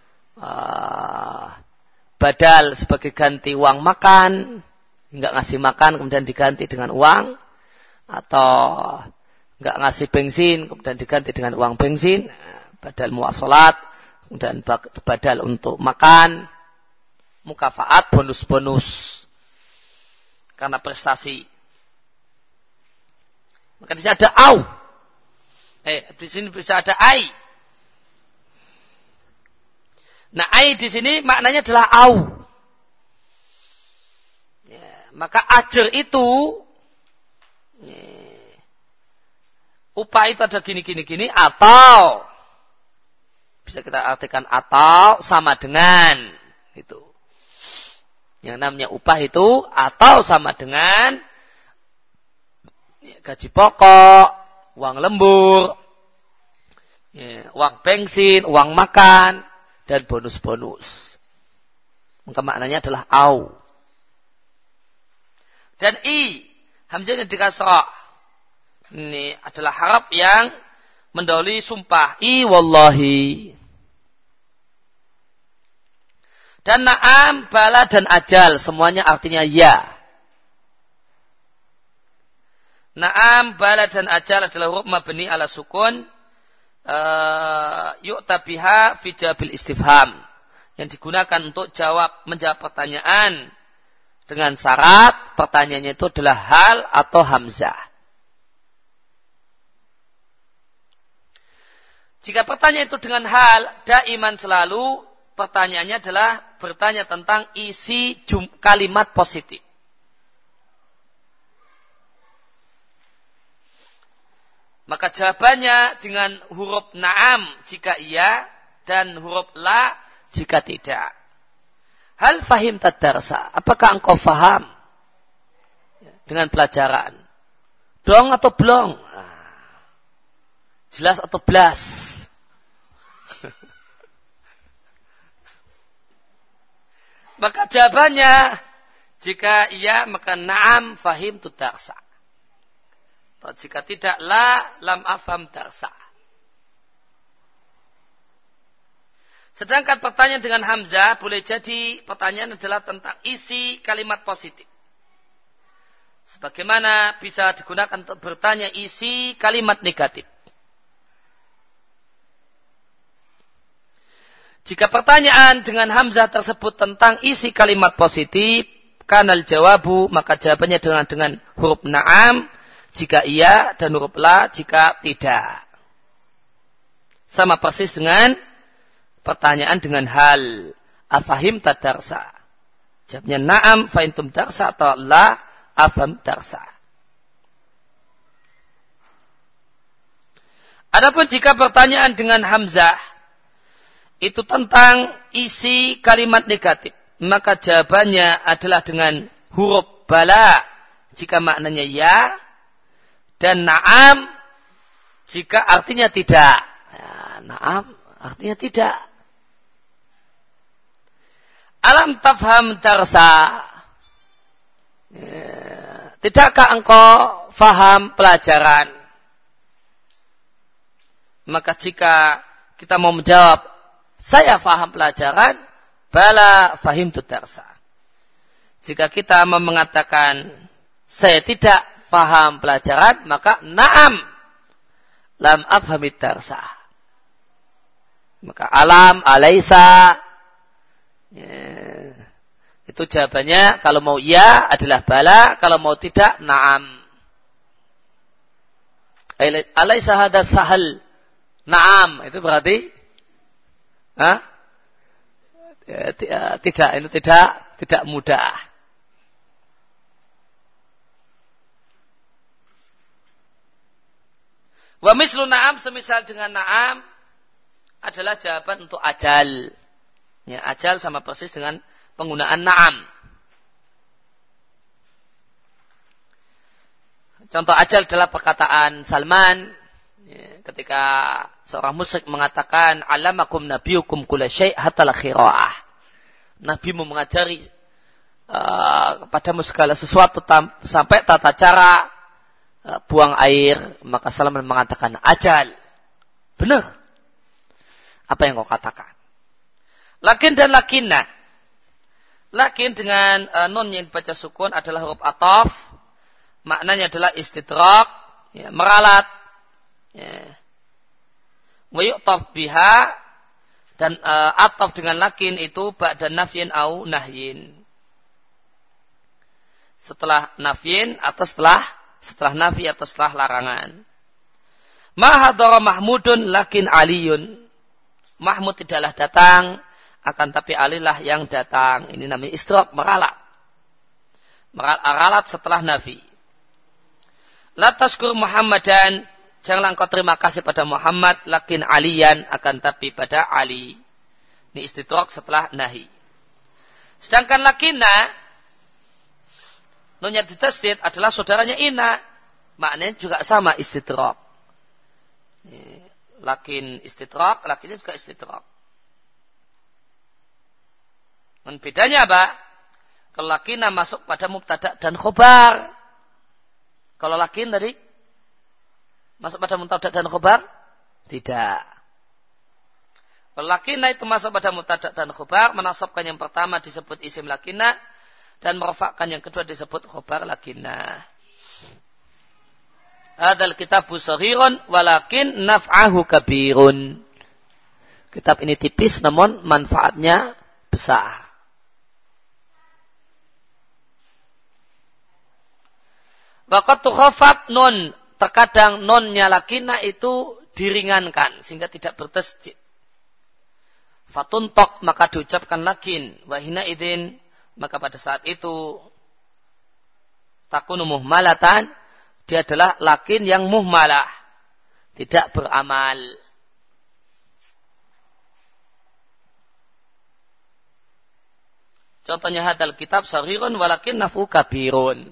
Speaker 1: badal sebagai ganti uang makan, nggak ngasih makan kemudian diganti dengan uang, atau nggak ngasih bensin kemudian diganti dengan uang bensin, badal muwasalat, kemudian badal untuk makan, mukafaat, bonus-bonus karena prestasi. Maka di sini ada au. Di sini bisa ada ai. Nah, ai di sini maknanya adalah au. Ya, maka ajr itu upah itu ada gini atau bisa kita artikan atau sama dengan itu. Yang namanya upah itu atau sama dengan gaji pokok, uang lembur, uang bensin, uang makan, dan bonus-bonus. Maka maknanya adalah au. Dan i, hamzahnya dikasrah. Ini adalah haraf yang mendahului sumpah. I wallahi. Dan na'am, bala, dan ajal. Semuanya artinya ya. Na'am, bala, dan ajal adalah huruf mabni ala sukun. Yu'ta biha fi jawabil istifham. Yang digunakan untuk menjawab pertanyaan. Dengan syarat, pertanyaannya itu adalah hal atau hamzah. Jika pertanyaan itu dengan hal, daiman selalu, pertanyaannya adalah bertanya tentang isi kalimat positif. Maka jawabannya dengan huruf na'am jika iya dan huruf la jika tidak. Hal fahim tadarsa. Apakah engkau faham dengan pelajaran? Dong atau belum? Jelas atau belas? Maka jawabannya jika iya maka na'am fahim tadarsa. Atau jika tidak la lam afham darsa. Sedangkan pertanyaan dengan hamzah boleh jadi pertanyaan adalah tentang isi kalimat positif. Sebagaimana bisa digunakan untuk bertanya isi kalimat negatif. Jika pertanyaan dengan hamzah tersebut tentang isi kalimat positif, kanal jawabu, maka jawabannya dengan huruf na'am jika iya dan huruf la jika tidak. Sama persis dengan pertanyaan dengan hal. Afahim tadarsa. Jawabnya na'am fahimtum darsa atau la afham darsa. Adapun jika pertanyaan dengan hamzah itu tentang isi kalimat negatif, maka jawabannya adalah dengan huruf bala jika maknanya ya, dan na'am jika artinya tidak. Ya, na'am artinya tidak. Alam tafham darsa. Ya, tidakkah engkau faham pelajaran? Maka jika kita mau menjawab, saya faham pelajaran, bala fahimtu darsa. Jika kita mau mengatakan, saya tidak faham pelajaran, maka na'am lam afhamid darsa. Maka alam, alaisa, ya, itu jawabannya kalau mau ya adalah bala, kalau mau tidak na'am. Alaisa hada sahal, na'am, itu berarti tidak, itu tidak mudah. Wa mislu na'am, semisal dengan na'am adalah jawaban untuk ajal. Ya, ajal sama persis dengan penggunaan na'am. Contoh ajal adalah perkataan Salman ya, ketika seorang musyrik mengatakan alamakum nabiyukum kulla syai' hatta al-khira'ah. Nabi mau mengajari kepadamu segala sesuatu sampai tata cara buang air, maka Salman mengatakan ajal. Benar. Apa yang kau katakan? Lakin dan lakinna. Lakin dengan nun yang dibaca sukun adalah huruf ataf. Maknanya adalah istidrak, ya, meralat. Ya. Wa yu'taf biha, dan ataf dengan lakin itu ba'da nafyin au nahyin. Setelah nafyin atau setelah nafi atau setelah larangan. Ma hadara Mahmudun lakin Aliyun. Mahmud tidaklah datang, akan tapi Alilah yang datang. Ini namanya istidrak, meralat. Meralat setelah nafi. La tashkur Muhammadan, janganlah engkau terima kasih pada Muhammad, lakin Aliyan, akan tapi pada Ali. Ini istidrak setelah nahi. Sedangkan lakinna, nunnya ditasdid adalah saudaranya inna. Maknanya juga sama, istidrak. Lakin istidrak, lakinnya juga istidrak. Dan bedanya apa? Kalau lakinna masuk pada mubtada dan khobar. Kalau lakin tadi masuk pada mubtada dan khobar? Tidak. Kalau lakinna itu masuk pada mubtada dan khobar, menasabkan yang pertama disebut isim lakinna, dan merofakkan yang kedua disebut khobar lakinna. Hadal kitabu saghirun walakin naf'ahu kabirun. Kitab ini tipis namun manfaatnya besar. Waqad tukhafaf nun, terkadang nunnya lakinna itu diringankan sehingga tidak bertasydid. Fatuntok, maka diucapkan lakin, wa hina idzin, maka pada saat itu takunu muhmalatan, dia adalah lakin yang muhmalah, tidak beramal. Contohnya hadal kitab saghirun walakin nafu kabirun.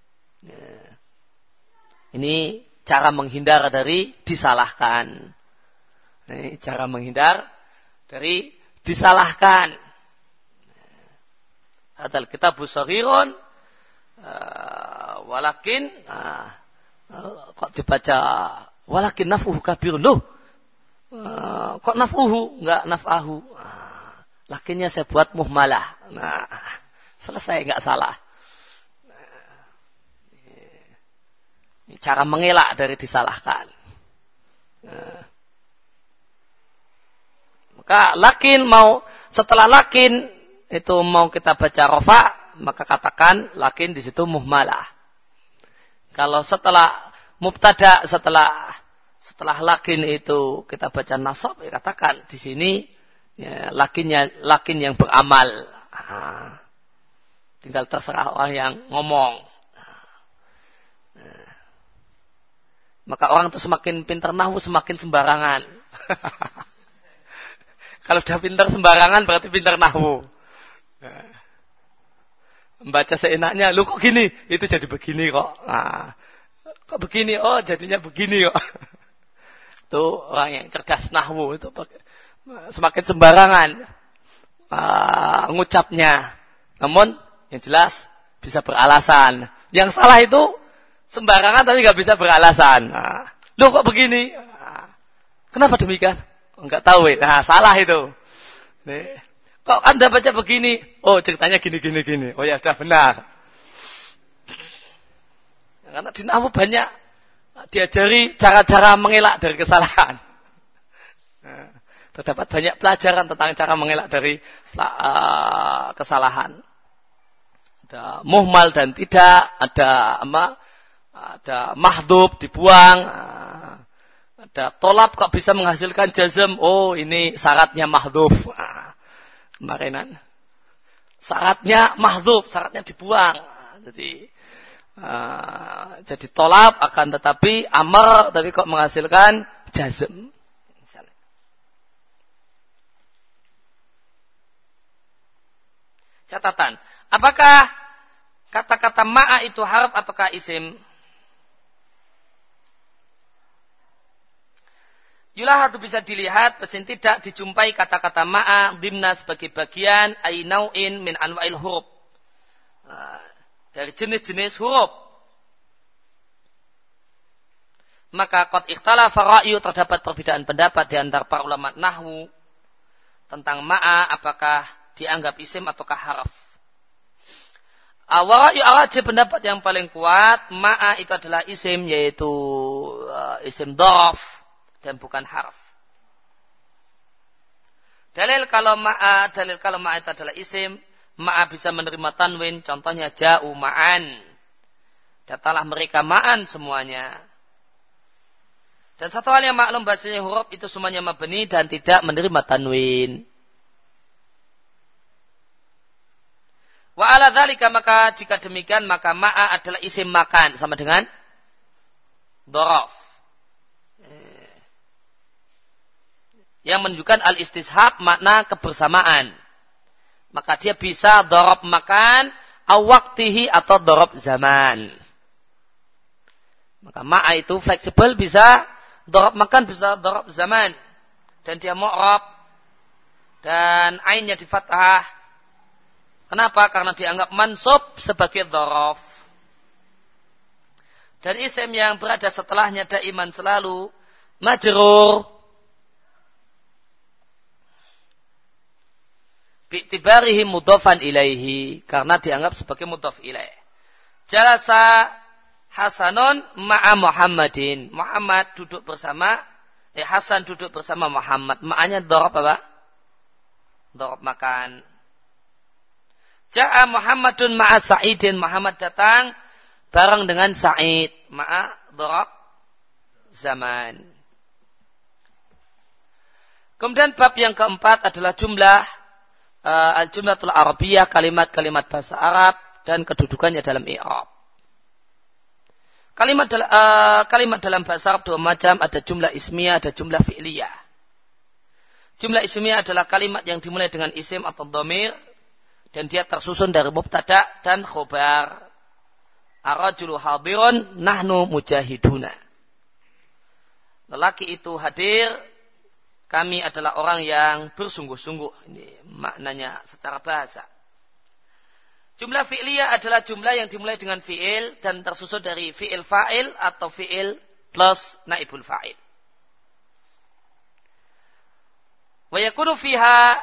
Speaker 1: Ini cara menghindar dari disalahkan. Ini cara menghindar dari disalahkan. Hadal kitab saghirun walakin kok dibaca walakin naf'uhu kabirun, loh kok naf'uhu enggak naf'ahu, lakinnya saya buat muhmalah. Nah, selesai, enggak salah. Ini cara mengelak dari disalahkan. Maka lakin setelah lakin itu mau kita baca rofa, maka katakan lakin di situ muhmalah. Kalau setelah mubtada, setelah lakin itu kita baca nasab, ya katakan di sini ya, lakin yang beramal. Tinggal terserah orang yang ngomong. Maka orang itu semakin pintar nahwu semakin sembarangan. Kalau udah pintar sembarangan berarti pintar nahwu. Membaca seenaknya, lu kok gini? Itu jadi begini kok. Nah, kok begini? Oh, jadinya begini kok. Itu orang yang cerdas nahwu itu semakin sembarangan ngucapnya. Namun yang jelas bisa beralasan. Yang salah itu sembarangan tapi nggak bisa beralasan. Nah, lu kok begini? Nah, kenapa demikian? Enggak tahu. Nah, salah itu. Nih. Kok Anda baca begini? Oh, ceritanya gini. Oh ya, sudah benar. Karena di nahwu banyak diajari cara-cara mengelak dari kesalahan. Nah, terdapat banyak pelajaran tentang cara mengelak dari kesalahan. Ada muhmal dan tidak, ada mahdhuf dibuang, ada tolab kok bisa menghasilkan jazm. Oh, ini syaratnya mahdhuf. Kemarinan syaratnya mahdhuf, syaratnya dibuang. Jadi tolab akan tetapi amar tapi kok menghasilkan jazm. Misalnya. Catatan, apakah kata-kata ma'a itu harf ataukah isim? Yulahatu bisa dilihat, pesin tidak dijumpai kata-kata ma'a dimna sebagai bagian ainau'in min anwa'il huruf. Dari jenis-jenis huruf. Maka qad ikhtalafa ra'yu, terdapat perbedaan pendapat di antara para ulama nahwu tentang ma'a apakah dianggap isim ataukah haraf. Ra'yu arajih, pendapat yang paling kuat, ma'a itu adalah isim, yaitu isim dhaf dan bukan harf. Dalil kalau ma'a itu adalah isim, ma'a bisa menerima tanwin, contohnya ja'u ma'an. Datanglah mereka ma'an semuanya. Dan satu hal yang maklum bahasanya huruf itu semuanya mabni dan tidak menerima tanwin. Wa ala dzalika, maka jika demikian maka ma'a adalah isim makan sama dengan dhorof. Yang menunjukkan al-istishab makna kebersamaan. Maka dia bisa dhorob makan, awaktihi atau dhorob zaman. Maka ma'a itu fleksibel, bisa dhorob makan, bisa dhorob zaman. Dan dia mu'rab. Dan ainnya di fathah. Kenapa? Karena dianggap mansub sebagai dhorof. Dan isim yang berada setelahnya daiman selalu majrur. Bi'tibarihi mudhafan ilaihi, karena dianggap sebagai mudhaf ilaih. Jalasa Hasanun ma'a Muhammadin. Muhammad duduk bersama, Hasan duduk bersama Muhammad. Ma'anya dhorob apa? Dhorob makan. Ja'a Muhammadun ma'a Sa'idin. Muhammad datang bareng dengan Sa'id. Ma'a dhorob zaman. Kemudian bab yang keempat adalah jumlah. Al-jumlatul arabiyah, kalimat-kalimat bahasa Arab dan kedudukannya dalam i'rab. Kalimat dalam bahasa Arab dua macam, ada jumlah ismiyah, ada jumlah fi'liyah. Jumlah ismiyah adalah kalimat yang dimulai dengan isim atau dhamir dan dia tersusun dari mubtada dan khobar. Ar-rajulu hadirun nahnu mujahiduna. Lelaki itu hadir, kami adalah orang yang bersungguh-sungguh. Ini maknanya secara bahasa. Jumlah fi'liyah adalah jumlah yang dimulai dengan fi'il dan tersusun dari fi'il fa'il atau fi'il plus naibul fa'il. Wa yakunu fiha,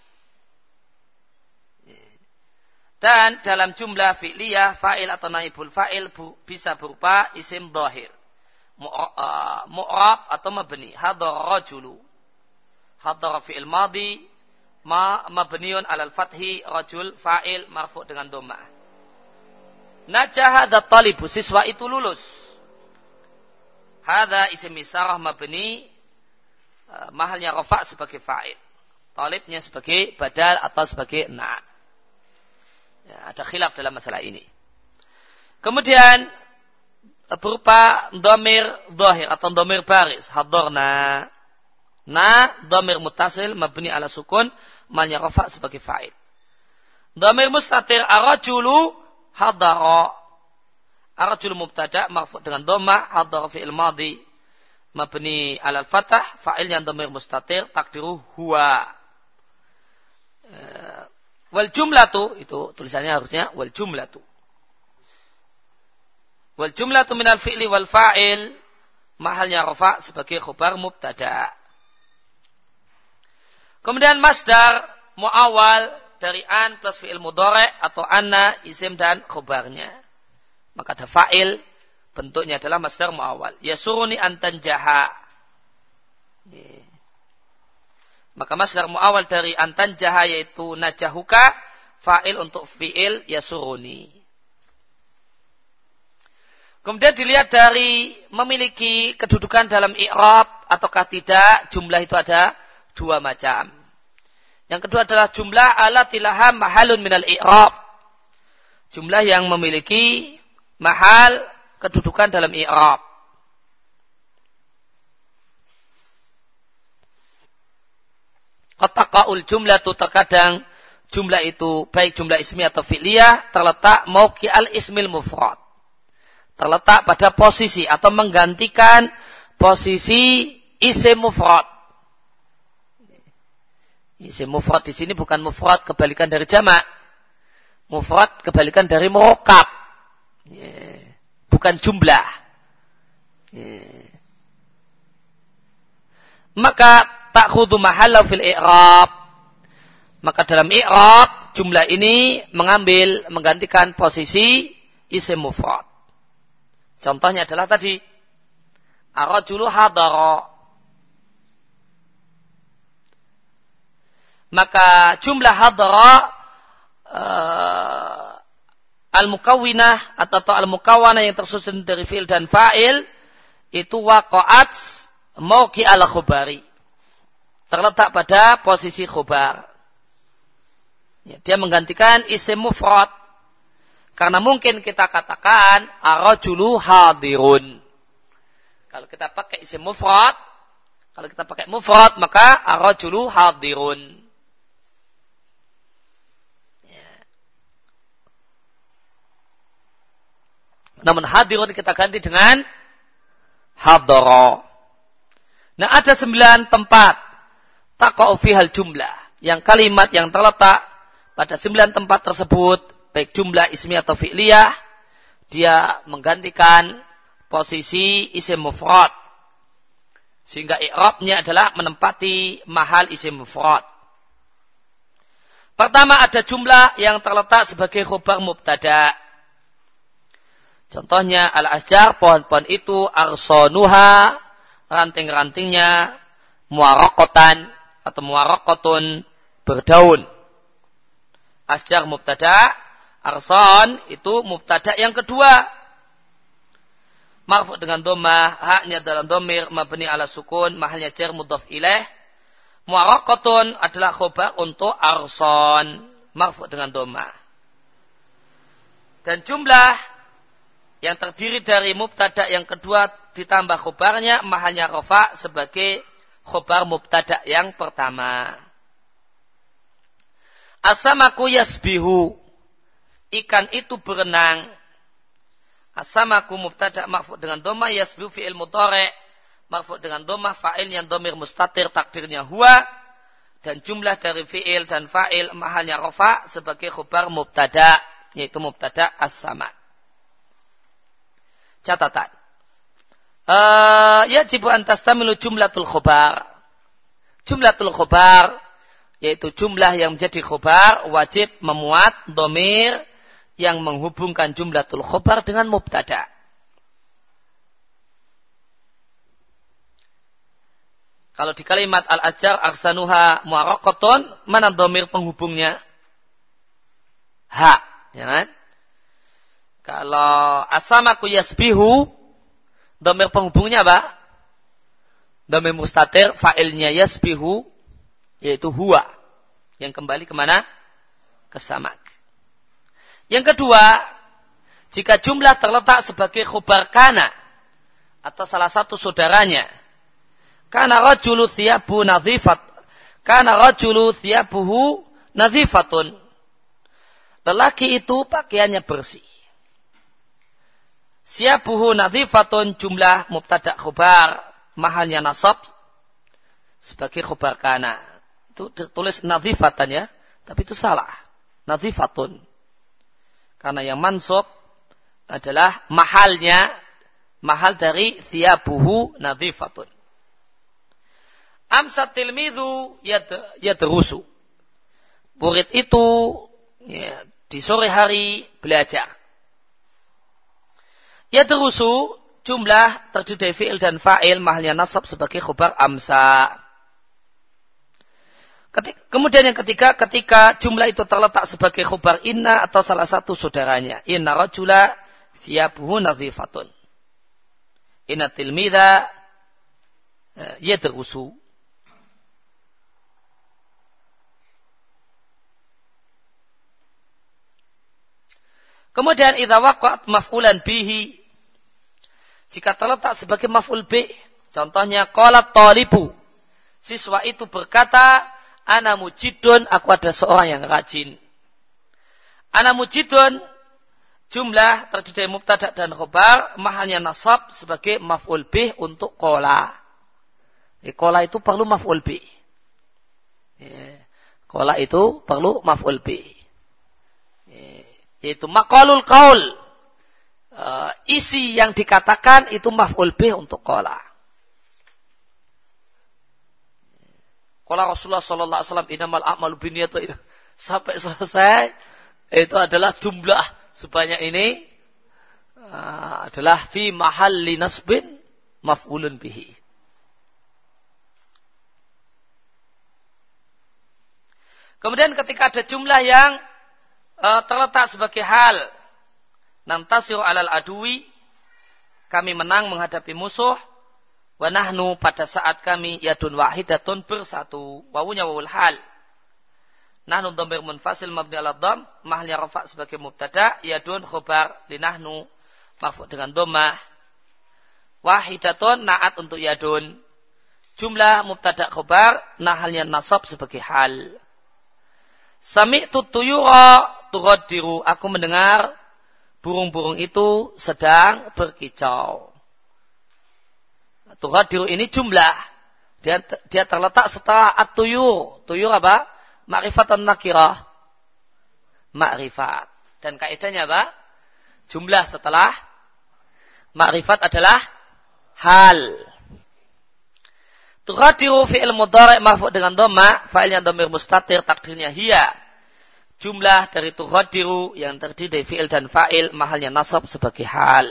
Speaker 1: dan dalam jumlah fi'liyah fa'il atau naibul fa'il bisa berupa isim dhahir, mu'rab atau mabni. Hadar rajulu, hadar fi'il madhi, mabniun alal fathi, rajul fa'il marfu' dengan dhammah. Najaha dzat talibu, siswa itu lulus. Hadza isim isyarah mabni, mahalnya rafa' sebagai fa'il, talibnya sebagai badal atau sebagai na'at. Ya, ada khilaf dalam masalah ini. Kemudian berupa dhamir dhahir atau dhamir baris, hadarna. Dhamir muttasil mabni ala sukun, malnya rafa' sebagai fa'il. Dhamir mustatir ar-rajulu hadara. Ar-rajulu mubtada' marfu' dengan dhamma, hadara fi'il madhi mabni ala al-fathah, fa'ilnya dhamir mustatir takdiru huwa. Wal jumlatu, itu tulisannya harusnya wal jumlatu. Wal jumlatu minal fi'li wal fa'il, mahalnya rafa' sebagai khabar mubtada'. Kemudian masdar mu'awal dari an plus fi'il mudhari' atau anna isim dan khabarnya. Maka ada fa'il, bentuknya adalah masdar mu'awal. Yasuruni an tanjaha. Maka masdar mu'awal dari an tanjaha yaitu najahuka, fa'il untuk fi'il yasuruni. Kemudian dilihat dari memiliki kedudukan dalam i'rab ataukah tidak, jumlah itu ada dua macam. Yang kedua adalah jumlah alatilaha mahalun minal i'rab. Jumlah yang memiliki mahal kedudukan dalam i'rab. Qataqaul jumlatu, terkadang jumlah itu baik jumlah ismi atau fi'liyah terletak mauqi'al ismil mufrad. Terletak pada posisi atau menggantikan posisi isim mufrad. Isim mufrad di sini bukan mufrad kebalikan dari jamak. Mufrad kebalikan dari murokkab. Bukan jumlah. Maka ta'khudhu mahalla fil i'rab. Maka dalam i'rab jumlah ini menggantikan posisi isim mufrad. Contohnya adalah tadi ar-rajulu hadara. Maka jumlah hadara al-mukawwinah atau al-mukawwana yang tersusun dari fi'il dan fa'il itu waqa'at mauqi al-khubari. Terletak pada posisi khubar. Dia menggantikan isim mufrad. Karena mungkin kita katakan ar-rajulu hadirun. Kalau kita pakai isim mufrad, maka ar-rajulu hadirun. Namun hadirun kita ganti dengan hadara. Nah, ada 9 tempat taqa'u fihal jumlah. Yang kalimat yang terletak pada 9 tempat tersebut, baik jumlah ismiyah atau fi'liyah, dia menggantikan posisi isim mufrad. Sehingga i'rabnya adalah menempati mahal isim mufrad. Pertama, ada jumlah yang terletak sebagai khabar mubtada. Contohnya al-asjar, pohon-pohon itu, arsonuha, ranting-rantingnya, muwaraqatan atau muwaraqatun, berdaun. Asjar mubtada, arson itu mubtada yang kedua. Marfu dengan dhammah, haknya dalam dhamir mabni ala sukun, mahalnya jar mudhaf ilaih. Muwaraqatun adalah khabar untuk arson, marfu dengan dhammah. Dan jumlah yang terdiri dari mubtada yang kedua ditambah khabarnya, mahalnya rafa sebagai khabar mubtada yang pertama. As-samaku yasbihu, ikan itu berenang. As-samaku mubtada marfu dengan dhammah, yasbihu fi'il mudhari' marfu dengan dhammah, fa'il yang dhamir mustatir takdirnya huwa, dan jumlah dari fi'il dan fa'il mahalnya rafa sebagai khabar mubtada, yaitu mubtada as-samak. Catatan. Yajibu an tastamilu jumlatul khabar. Jumlatul khabar yaitu jumlah yang menjadi khabar wajib memuat dhamir yang menghubungkan jumlatul khabar dengan mubtada. Kalau di kalimat al-asjar arsanuha muwaraqatun, mana dhamir penghubungnya? Ha, ya kan? Kalau as-samaku yasbihu, dhamir penghubungnya apa? Dhamir mustatir, fa'ilnya yasbihu, yaitu huwa, yang kembali kemana? Ke samak. Yang kedua, jika jumlah terletak sebagai khabar kana atau salah satu saudaranya, kana rajulu thiyabu nadhifat, kana rajulu thiyabuhu nadhifatun, lelaki itu pakaiannya bersih. Thiyabuhu nadhifatun jumlah mubtada khabar, mahalnya nasab sebagai khabar kana. Itu tertulis nadhifatan ya, tapi itu salah. Nadhifatun. Karena yang mansub adalah mahalnya, mahal dari thiyabuhu nadhifatun. Amsat tilmidhu yadrusu. Murid itu ya, di sore hari belajar. Yadrusu jumlah terdiri dari fi'il dan fa'il, mahalnya nasab sebagai khabar amsa. Kemudian yang ketiga, ketika jumlah itu terletak sebagai khabar inna atau salah satu saudaranya. Inna rajula thiyabuhu nadhifatun. Inna tilmidha yadrusu. Kemudian idza waqa'at maf'ulan bihi, jika terletak sebagai maf'ul bih, contohnya qala thalibu, siswa itu berkata, ana mujidun, aku ada seorang yang rajin. Ana mujidun jumlah terdiri dari mubtada dan khabar, mahalnya nasab sebagai maf'ul bih untuk qala. Qala itu perlu maf'ul bi. Qala itu perlu maf'ul bi. Yaitu maqalul qaul. Isi yang dikatakan itu maf'ul bi untuk qala. Qala Rasulullah sallallahu alaihi wasallam innamal a'malu binniyat itu sampai selesai itu adalah jumlah sebanyak ini adalah fi mahalli nasbin maf'ulun bihi. Kemudian ketika ada jumlah yang terletak sebagai hal nantasiru alal adui, kami menang menghadapi musuh, wa nahnu pada saat kami yadun wahidatun bersatu, wawunya wawul hal. Nahnu dhamir munfasil mabni ala dham, mahalnya rafa' sebagai mubtada, yadun khobar li nahnu marfu' dengan dhammah. Wahidatun na'at untuk yadun. Jumlah mubtada khobar, nahalnya nasab sebagai hal. Sami'tu tuyura tughaddiru, aku mendengar burung-burung itu sedang berkicau. Tughaddiru ini jumlah. Dia terletak setelah at-tuyur. Tuyur apa? Ma'rifatun nakirah. Ma'rifat. Dan kaidahnya apa? Jumlah setelah ma'rifat adalah hal. Tughadiru fi'il mudhari' marfu' dengan dhamma, fa'ilnya dhamir mustatir, takdirnya hiya. Jumlah dari tughadiru yang terdiri dari fi'il dan fa'il, mahalnya nasab sebagai hal.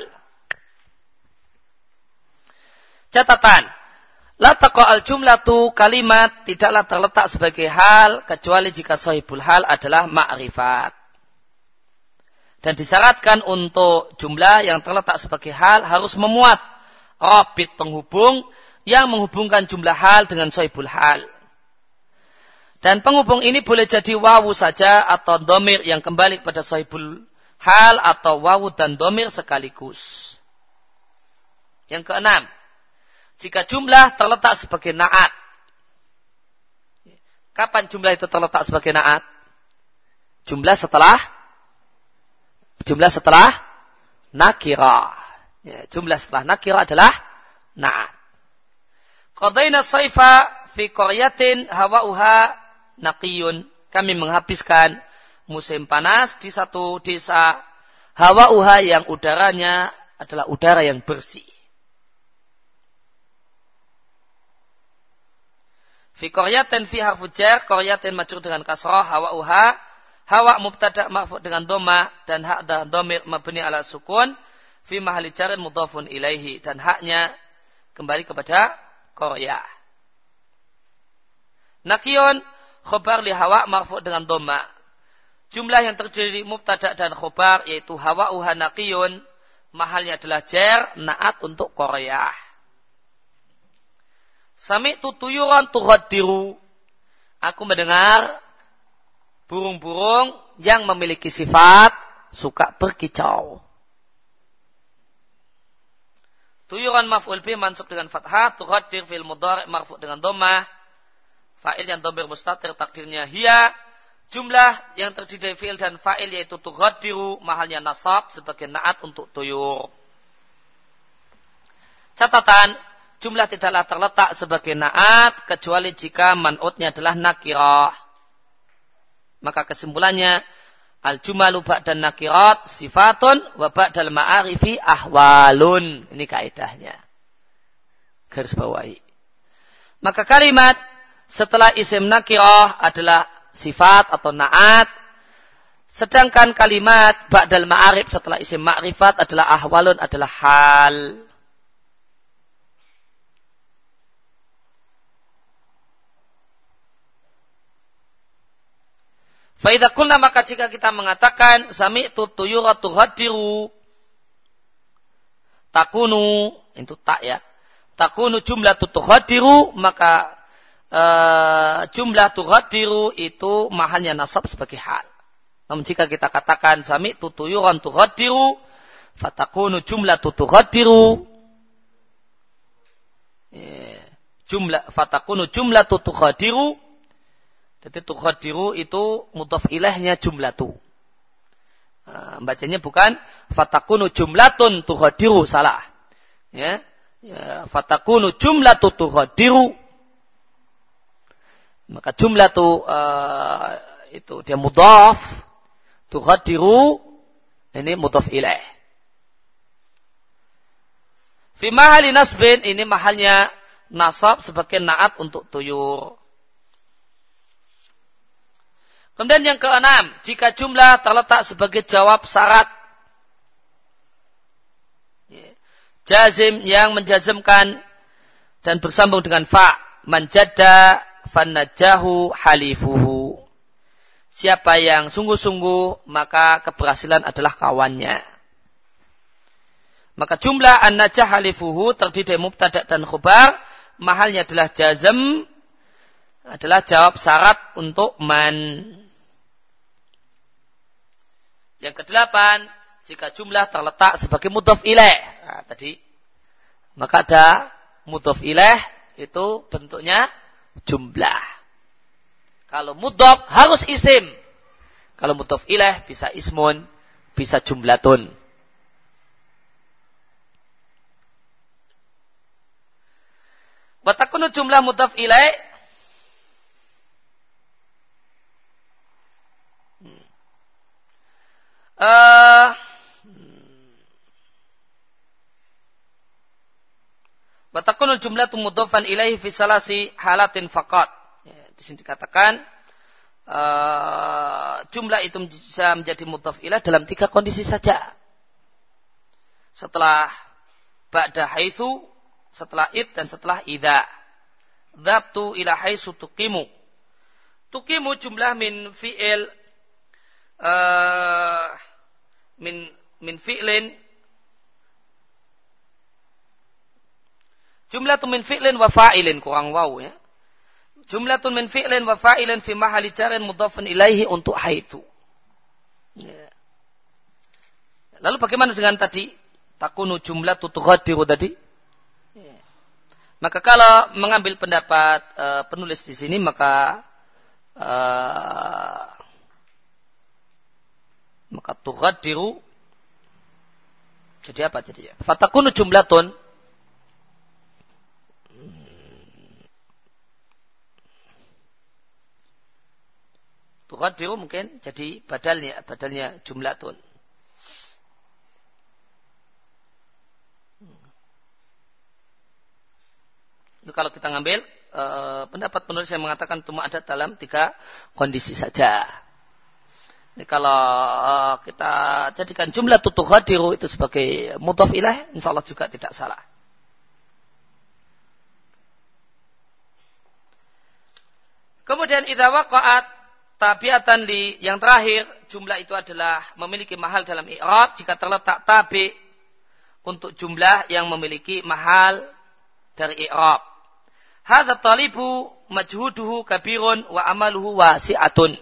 Speaker 1: Catatan. La taqa'al jumlatu kalimat tidaklah terletak sebagai hal kecuali jika sahibul hal adalah ma'rifat. Dan disyaratkan untuk jumlah yang terletak sebagai hal harus memuat rabit penghubung yang menghubungkan jumlah hal dengan sahibul hal. Dan penghubung ini boleh jadi wawu saja atau dhamir yang kembali pada sahibul hal atau wawu dan dhamir sekaligus. Yang keenam, jika jumlah terletak sebagai na'at. Kapan jumlah itu terletak sebagai na'at? Jumlah setelah nakirah. Ya, jumlah setelah nakirah adalah na'at. Qadaina saifa fi qaryatin hawa'uha naqiyun. Kami menghabiskan musim panas di satu desa hawa'uha yang udaranya adalah udara yang bersih. Fi qaryatin fi harfu jar, qaryatin majrur dengan kasrah, hawa'uha, hawa mubtada' marfu' dengan dhamma dan hak dan dhamir mabni ala sukun fi mahalli jarin mudhafun ilaihi, dan haknya kembali kepada qaryah. Naqiyun khobar li hawa marfu' dengan dhamma. Jumlah yang terdiri mubtada' dan khobar yaitu hawa'uha naqiyun, mahalnya adalah jar, na'at untuk qaryah. Sami'tu tuyuran tughaddiru. Aku mendengar burung-burung yang memiliki sifat suka berkicau. Tuyuran maf'ul bih mansub dengan fathah, tughaddir fil mudhari' marfu' dengan dhammah. Fa'il yang dhamir mustatir takdirnya hiya. Jumlah yang terdiri dari fi'il dan fa'il yaitu tughaddiru, mahalnya nasab sebagai na'at untuk tuyur. Catatan, jumlah tidaklah terletak sebagai na'at kecuali jika man'utnya adalah nakirah. Maka kesimpulannya, al-jumalu ba'dan nakirat sifatun wa ba'dal ma'arifi ahwalun. Ini kaidahnya. Garis bawahi. Maka kalimat setelah isim nakirah adalah sifat atau na'at. Sedangkan kalimat ba'dal ma'arif setelah isim ma'rifat adalah ahwalun, adalah hal. Faidah kulna, maka jika kita mengatakan sami'tu tuyura tughaddiru, takunu, itu tak ya, takunu jumlah tughaddiru, maka jumlah tughaddiru itu mahalnya nasab sebagai hal. Namun jika kita katakan sami'tu tuyuran tughaddiru, fatakunu jumlah tughaddiru, fatakunu jumlah tughaddiru. Jadi tughaddiru itu mudhaf ilaihnya jumlatu. Bacanya bukan fatakunu jumlatun tughaddiru, salah. Ya, fatakunu jumlatu tughaddiru, Maka jumlah itu dia mudhaf, tuqaddiru ini mudhaf ilaih. Fi mahali nasbin, ini mahalnya nasab sebagai na'at untuk tuyur. Kemudian yang keenam, jika jumlah terletak sebagai jawab syarat jazim yang menjazmkan dan bersambung dengan fa, man jadda fannajahu halifuhu. Siapa yang sungguh-sungguh maka keberhasilan adalah kawannya. Maka jumlah an-najah halifuhu terdiri dari mubtada dan khabar, mahalnya adalah jazm, adalah jawab syarat untuk man. Yang kedelapan, jika jumlah terletak sebagai mudhaf ilaih. Nah, tadi maka ada mudhaf ilaih itu bentuknya jumlah. Kalau mudhaf harus isim. Kalau mudhaf ilaih bisa ismun, bisa jumlatun. Wa takunu jumlah mudhaf ilaih wa takunu jumlatu mudhafan ilaihi fi salasi halatin faqat. Ya, di sini dikatakan jumlah itu bisa menjadi mudhaf ilaih dalam 3 kondisi saja. Setelah ba'da haitsu, setelah id dan setelah idza. Dzabtu ila haitsu tuqimu. Tuqimu jumlah min fi'il min fi'lin, jumlatun min fi'lin wa fa'ilin, kurang waw ya. Jumlatun min fi'lin wa fa'ilin fi mahali jarin mudhafun ilaihi untuk haitu. Ya. Lalu bagaimana dengan tadi? Takunu jumlatu tughaddiru tadi? Ya. Maka kalau mengambil pendapat penulis di sini maka tughaddiru jadi apa jadinya? Fatakunu jumlatun tughaddiru mungkin jadi badalnya jumlatun. Itu kalau kita ngambil pendapat penulis yang mengatakan cuma ada dalam 3 kondisi saja. Ini kalau kita jadikan jumlah tughaddiru itu sebagai mudhaf ilaih, insyaallah juga tidak salah. Kemudian idza waqa'at tabi'atan li, yang terakhir jumlah itu adalah memiliki mahal dalam i'rab jika terletak tabi' untuk jumlah yang memiliki mahal dari i'rab. Hadza talibu majhuduhu kabirun wa amaluhu wasi'atun.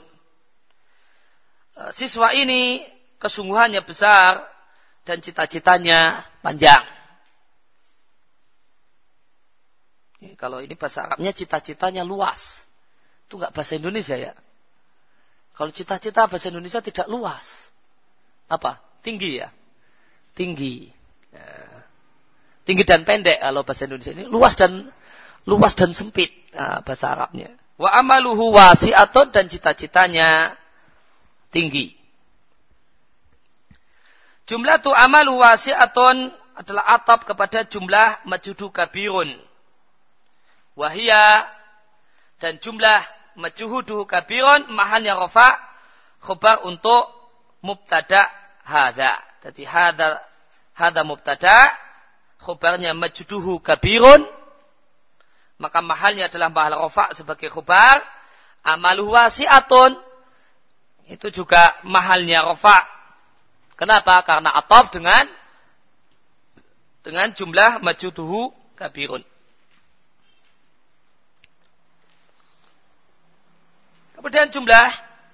Speaker 1: Siswa ini kesungguhannya besar dan cita-citanya panjang. Kalau ini bahasa Arabnya cita-citanya luas. Itu enggak bahasa Indonesia ya. Kalau cita-cita bahasa Indonesia tidak luas. Apa? Tinggi ya. Tinggi. Ya. Tinggi dan pendek kalau bahasa Indonesia ini. Luas dan sempit bahasa Arabnya. Wa amaluhu wasi'atun, dan cita-citanya tinggi. Jumlah tu amalu wasi'atun adalah atap kepada jumlah majhudu kabirun. Wahia, dan jumlah majhudu kabirun mahalnya rafa khabar untuk mubtada hadza. Jadi hadza mubtada, khabarnya majhuduhu kabirun, maka mahalnya adalah mahal rafa sebagai khabar. Amalu wasi'atun itu juga mahalnya rafa. Kenapa? Karena ataf dengan jumlah majhuduhu kabirun. Kemudian jumlah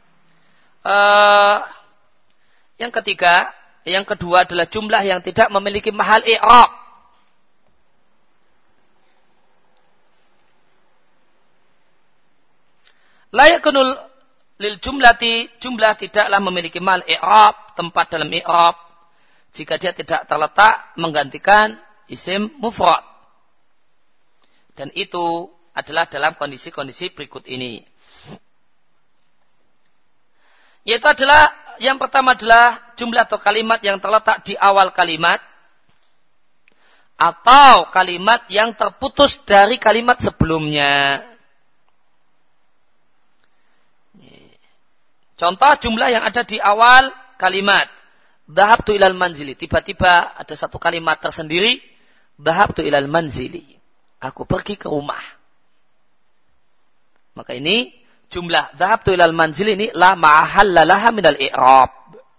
Speaker 1: yang kedua adalah jumlah yang tidak memiliki mahal i'rab. La yakunul lil jumlah tidaklah memiliki mahal i'rab, tempat dalam i'rab, jika dia tidak terletak menggantikan isim mufrad. Dan itu adalah dalam kondisi-kondisi berikut ini. Yaitu adalah, yang pertama adalah jumlah atau kalimat yang terletak di awal kalimat, atau kalimat yang terputus dari kalimat sebelumnya. Contoh jumlah yang ada di awal kalimat. Dhahabtu ilal manzili. Tiba-tiba ada satu kalimat tersendiri. Dhahabtu ilal manzili. Aku pergi ke rumah. Maka ini jumlah dhahabtu ilal manzili ini la mahalla laha minal i'rab.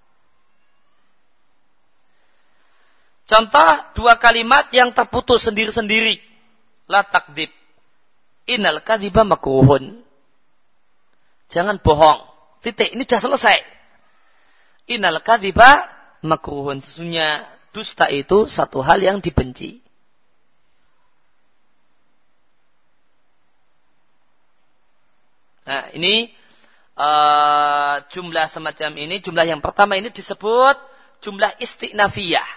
Speaker 1: Contoh dua kalimat yang terputus sendiri-sendiri. La takdzib. Innal kadziba makruhun. Jangan bohong. Titik, ini sudah selesai. Innal kadziba makruhun. Sesungguhnya dusta itu satu hal yang dibenci. Nah, ini jumlah semacam ini, jumlah yang pertama ini disebut jumlah isti'nafiyah.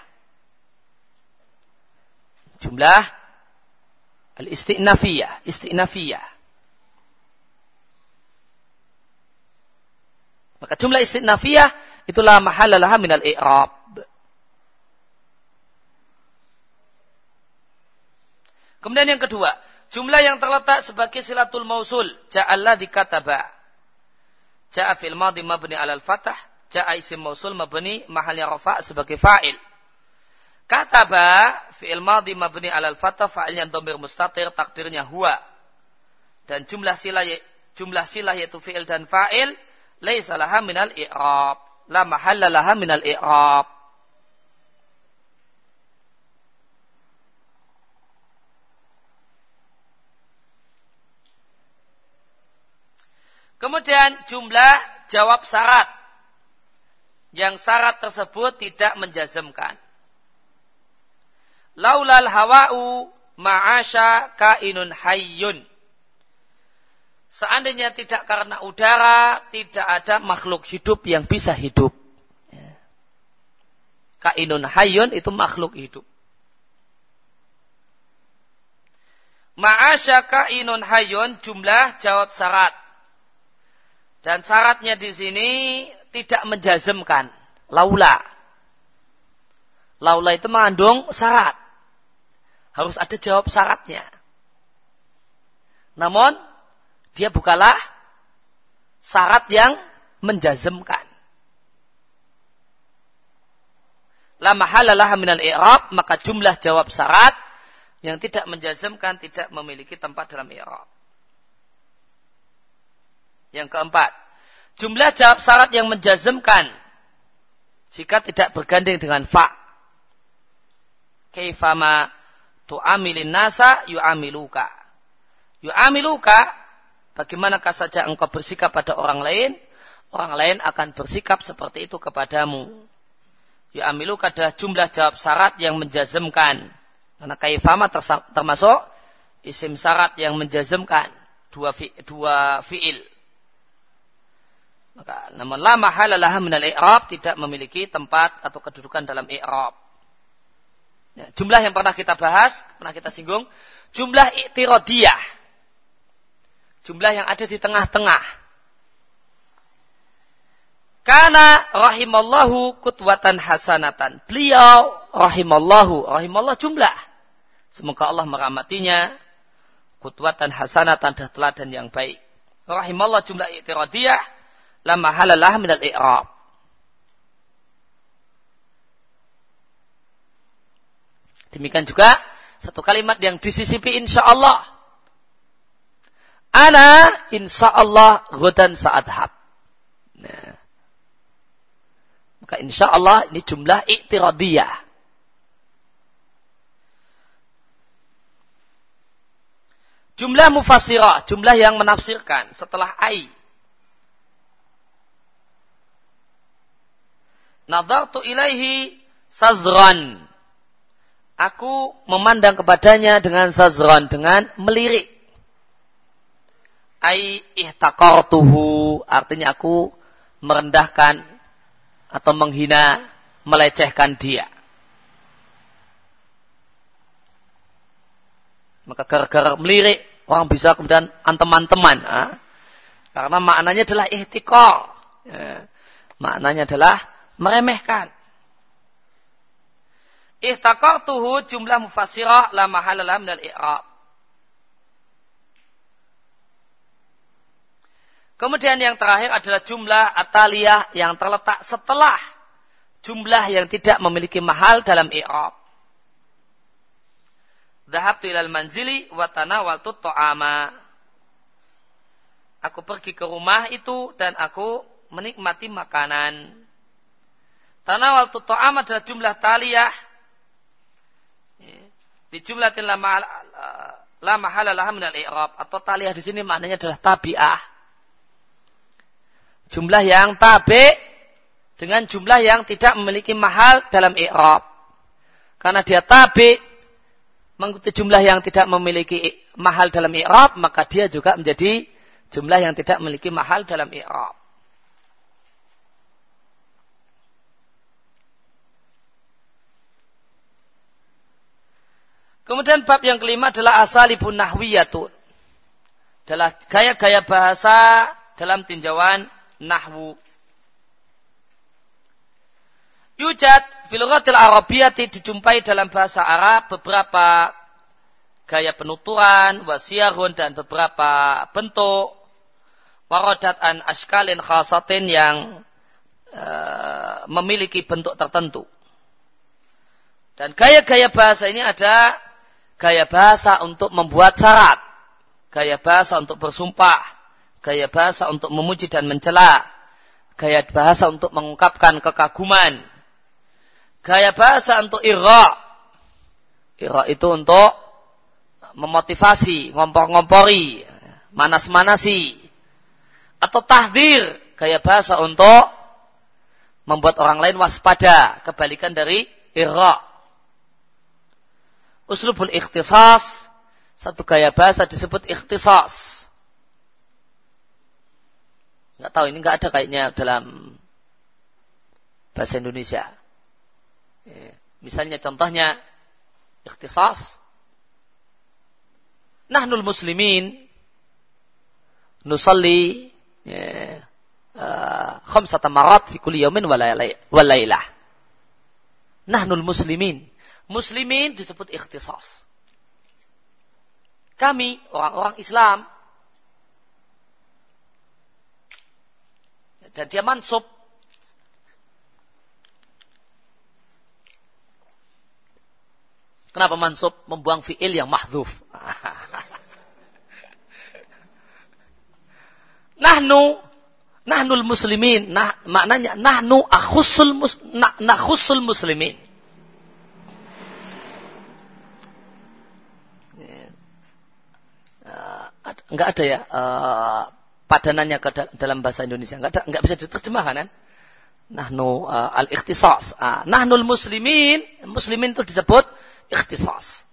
Speaker 1: Jumlah al-isti'nafiyah, isti'nafiyah. Maka jumlah isti'nafiyah itulah mahalla laha minal i'rab. Kemudian yang kedua, jumlah yang terletak sebagai silatul mausul, ja'alla dikataba. Ja'a fil madhi mabni 'alal fathah, ja'a isim mausul mabni mahalnya rafa' sebagai fa'il. Kataba fi'il madhi mabni 'alal fathah, fa'ilnya dhamir mustatir, takdirnya huwa. Dan jumlah silah yaitu fi'il dan fa'il laisa laha minal i'rab, la mahalla laha minal i'rab. Kemudian jumlah jawab syarat yang syarat tersebut tidak menjazmkan. Laulal hawa'u ma'asya kainun hayyun. Seandainya tidak karena udara, tidak ada makhluk hidup yang bisa hidup. Kainun hayyun itu makhluk hidup. Ma'asya kainun hayyun jumlah jawab syarat. Dan syaratnya di sini tidak menjazmkan. Laula. Laula itu mengandung syarat. Harus ada jawab syaratnya. Namun dia bukanlah syarat yang menjazmkan. La mahalla laha minal i'rab, maka jumlah jawab syarat yang tidak menjazmkan tidak memiliki tempat dalam i'rab. Yang keempat, jumlah jawab syarat yang menjazmkan jika tidak bergandeng dengan fa. Kaifama tu'amilin nasa yu'amiluka. Yu'amiluka, bagaimanakah saja engkau bersikap pada orang lain akan bersikap seperti itu kepadamu. Yu'amiluka adalah jumlah jawab syarat yang menjazmkan. Karena kaifama termasuk isim syarat yang menjazmkan dua fi'il. Maka namun la mahala laha minal i'rab tidak memiliki tempat atau kedudukan dalam i'rab. Ya, jumlah yang pernah kita bahas, pernah kita singgung, jumlah i'tiradiyah. Jumlah yang ada di tengah-tengah. Kana rahimallahu qudwatan hasanatan. Beliau rahimallah jumlah. Semoga Allah merahmatinya. Qudwatan hasanatan dan teladan yang baik. Rahimallah jumlah i'tiradiyah. La mahala laha minal i'rab. Demikian juga satu kalimat yang disisipi insyaallah. Ana insyaallah ghadan sa'adhab. Nah. Maka insyaallah ini jumlah i'tiradiyah. Jumlah mufassirah, jumlah yang menafsirkan setelah ai. Nazartu ilaihi sazran. Aku memandang kepadanya dengan sazran, dengan melirik. Ai ihtaqartuhu, artinya aku merendahkan atau menghina, melecehkan dia. Maka gara-gara melirik, Orang bisa kemudian teman-teman. Karena maknanya adalah ihtikar. Maknanya adalah meremehkan. Ihtakartuhu jumlah mufassirah la mahalla laha minal i'rab. Kemudian yang terakhir adalah jumlah ataliyah yang terletak setelah jumlah yang tidak memiliki mahal dalam i'rab. Dhahabtu ilal manzili wa tanawaltu ta'ama. Aku pergi ke rumah itu dan aku menikmati makanan. Tanawaltu ta'ama adalah jumlah taliyah. Di jumlatin la mahala laha minal i'rab, atau taliyah di sini maknanya adalah tabi'ah. Jumlah yang tabi' dengan jumlah yang tidak memiliki mahal dalam i'rab. Karena dia tabi' mengikuti jumlah yang tidak memiliki mahal dalam i'rab, maka dia juga menjadi jumlah yang tidak memiliki mahal dalam i'rab. Kemudian bab yang kelima adalah asalibun nahwiyatun. Adalah gaya-gaya bahasa dalam tinjauan nahwu. Yujad fil lughatil arabiyyati, dijumpai dalam bahasa Arab beberapa gaya penuturan, wasiyarun, dan beberapa bentuk, waradat an ashkalin khasatin, yang memiliki bentuk tertentu. Dan gaya-gaya bahasa ini ada gaya bahasa untuk membuat syarat, gaya bahasa untuk bersumpah, gaya bahasa untuk memuji dan mencela, gaya bahasa untuk mengungkapkan kekaguman, gaya bahasa untuk irra. Irra itu untuk memotivasi, ngompor-ngompori, manas-manasi. Atau tahdzir, gaya bahasa untuk membuat orang lain waspada, kebalikan dari irra. Uslubul ikhtisas, satu gaya bahasa disebut ikhtisas. Nggak tahu, ini nggak ada kayaknya dalam bahasa Indonesia. Misalnya contohnya ikhtisas, nahnul muslimin nusalli khamsata marat fi kulli yawmin wa laylah. Nahnul muslimin, muslimin disebut ikhtisas. Kami orang-orang Islam, dan dia mansub. Kenapa mansub? Membuang fi'il yang mahdzuf. Nahnul muslimin, maknanya nahnu nakhussul muslimin. Enggak ada ya padanannya dalam bahasa Indonesia, enggak bisa diterjemahkan kan? Nahnu al-ikhtisas. Nahnul muslimin itu disebut ikhtisas.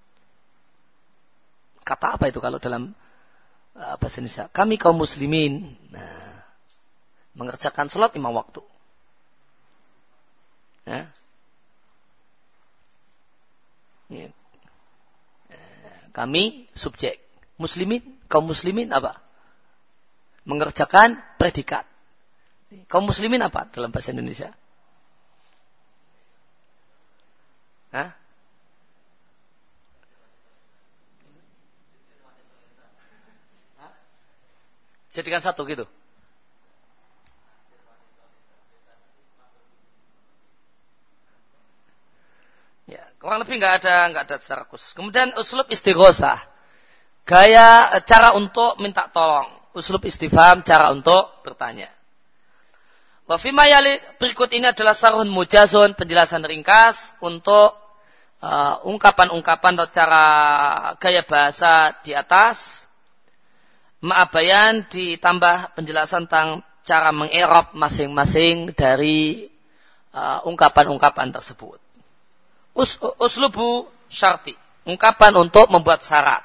Speaker 1: Kata apa itu kalau dalam bahasa Indonesia? Kami kaum muslimin mengerjakan sholat 5 waktu. Kami subjek. Muslimin, kaum muslimin apa? Mengerjakan predikat. Kaum muslimin apa dalam bahasa Indonesia? Jadikan satu gitu. Ya, kurang lebih nggak ada secara khusus. Kemudian uslub istighosah, gaya cara untuk minta tolong. Uslub istifham, cara untuk bertanya. Wa fima yali, berikut ini adalah sarhun mujazun, penjelasan ringkas untuk ungkapan-ungkapan atau cara gaya bahasa di atas. Ma'abayan, ditambah penjelasan tentang cara mengi'rab masing-masing dari ungkapan-ungkapan tersebut. Uslubu syarti, ungkapan untuk membuat syarat.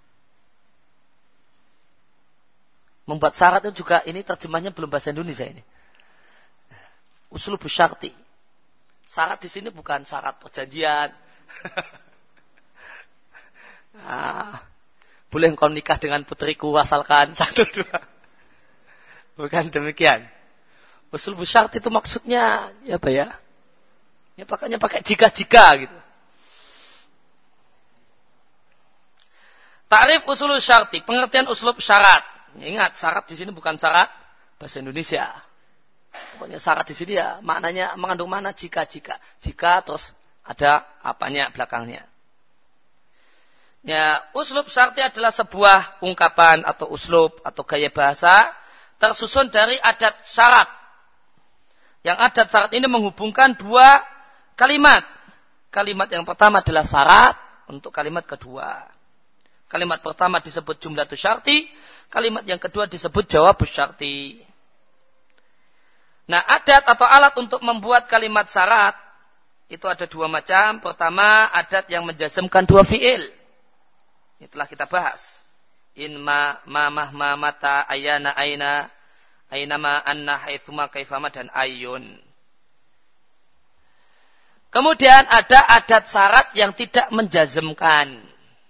Speaker 1: Membuat syarat itu juga, ini terjemahnya belum bahasa Indonesia ini. Uslubu syarti. Syarat di sini bukan syarat perjanjian. boleh engkau nikah dengan putriku asalkan 1, 2. Bukan demikian. Usul syart itu maksudnya ya apa ya? Ya pakainya pakai jika-jika gitu. Ta'rif usul syarti, pengertian uslub syarat. Ingat, syarat di sini bukan syarat bahasa Indonesia. Pokoknya syarat di sini ya maknanya mengandung makna jika-jika. Jika terus ada apanya belakangnya. Ya, uslub syarti adalah sebuah ungkapan atau uslub atau gaya bahasa tersusun dari adat syarat. Yang adat syarat ini menghubungkan 2 kalimat. Kalimat yang pertama adalah syarat untuk kalimat kedua. Kalimat pertama disebut jumlatus syarti, kalimat yang kedua disebut jawabus syarti. Nah, adat atau alat untuk membuat kalimat syarat itu ada 2 macam. Pertama, adat yang menjazmkan 2 fiil. Ini telah kita bahas. In ma mata ayana aina ma anna haitsuma kaifama dan ayun. Kemudian ada adat syarat yang tidak menjazmkan.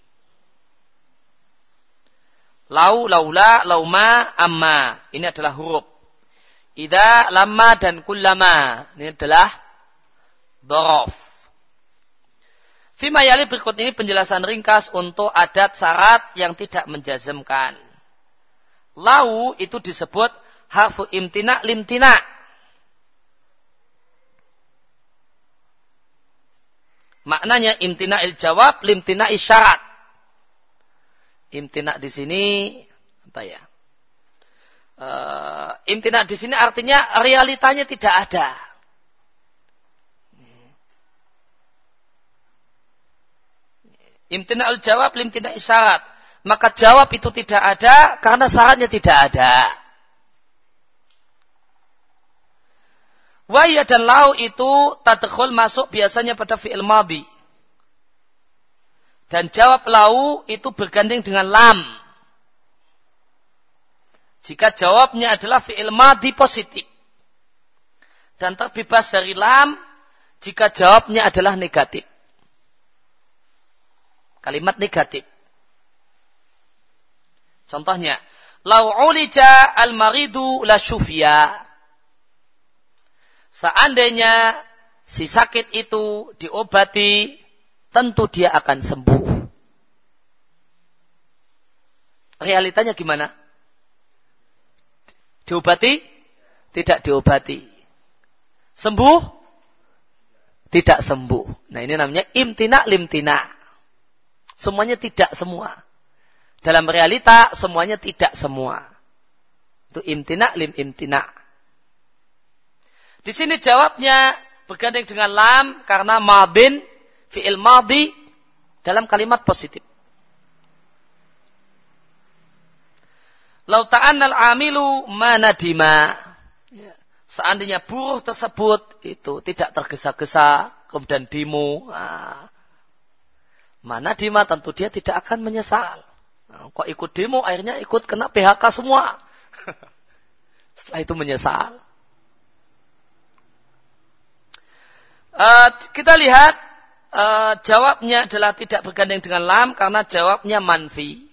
Speaker 1: Lau, laula, lauma, amma. Ini adalah huruf. Idza, lamma, dan kullama. Ini adalah dhorof. Fima yali berikut ini penjelasan ringkas untuk adat syarat yang tidak menjazmkan. Lau itu disebut harfu imtina limtina. Maknanya imtina il jawab, limtina isyarat. Imtina di sini apa ya? Imtina di sini artinya realitanya tidak ada. Imtina al-jawab limtina isyarat. Maka jawab itu tidak ada karena syaratnya tidak ada. Waya dan lau itu tadkhul masuk biasanya pada fi'il madhi. Dan jawab lau itu bergandeng dengan lam. Jika jawabnya adalah fi'il madhi positif. Dan terbebas dari lam jika jawabnya adalah negatif. Kalimat negatif. Contohnya, lau ulija al-maridu la syufiya. Seandainya si sakit itu diobati, tentu dia akan sembuh. Realitanya gimana? Diobati? Tidak diobati. Sembuh? Tidak sembuh. Nah, ini namanya imtina limtina. Semuanya tidak semua. Dalam realita semuanya tidak semua. Itu imtina lim imtina. Di sini jawabnya bergandeng dengan lam karena madin fi'il madhi dalam kalimat positif. Lau ta'annal amilu manadima. Seandainya buruh tersebut itu tidak tergesa-gesa kemudian demo. Manadima tentu dia tidak akan menyesal. Kok ikut demo akhirnya ikut kena PHK semua. Setelah itu menyesal. Kita lihat jawabnya adalah tidak bergandeng dengan lam karena jawabnya manfi.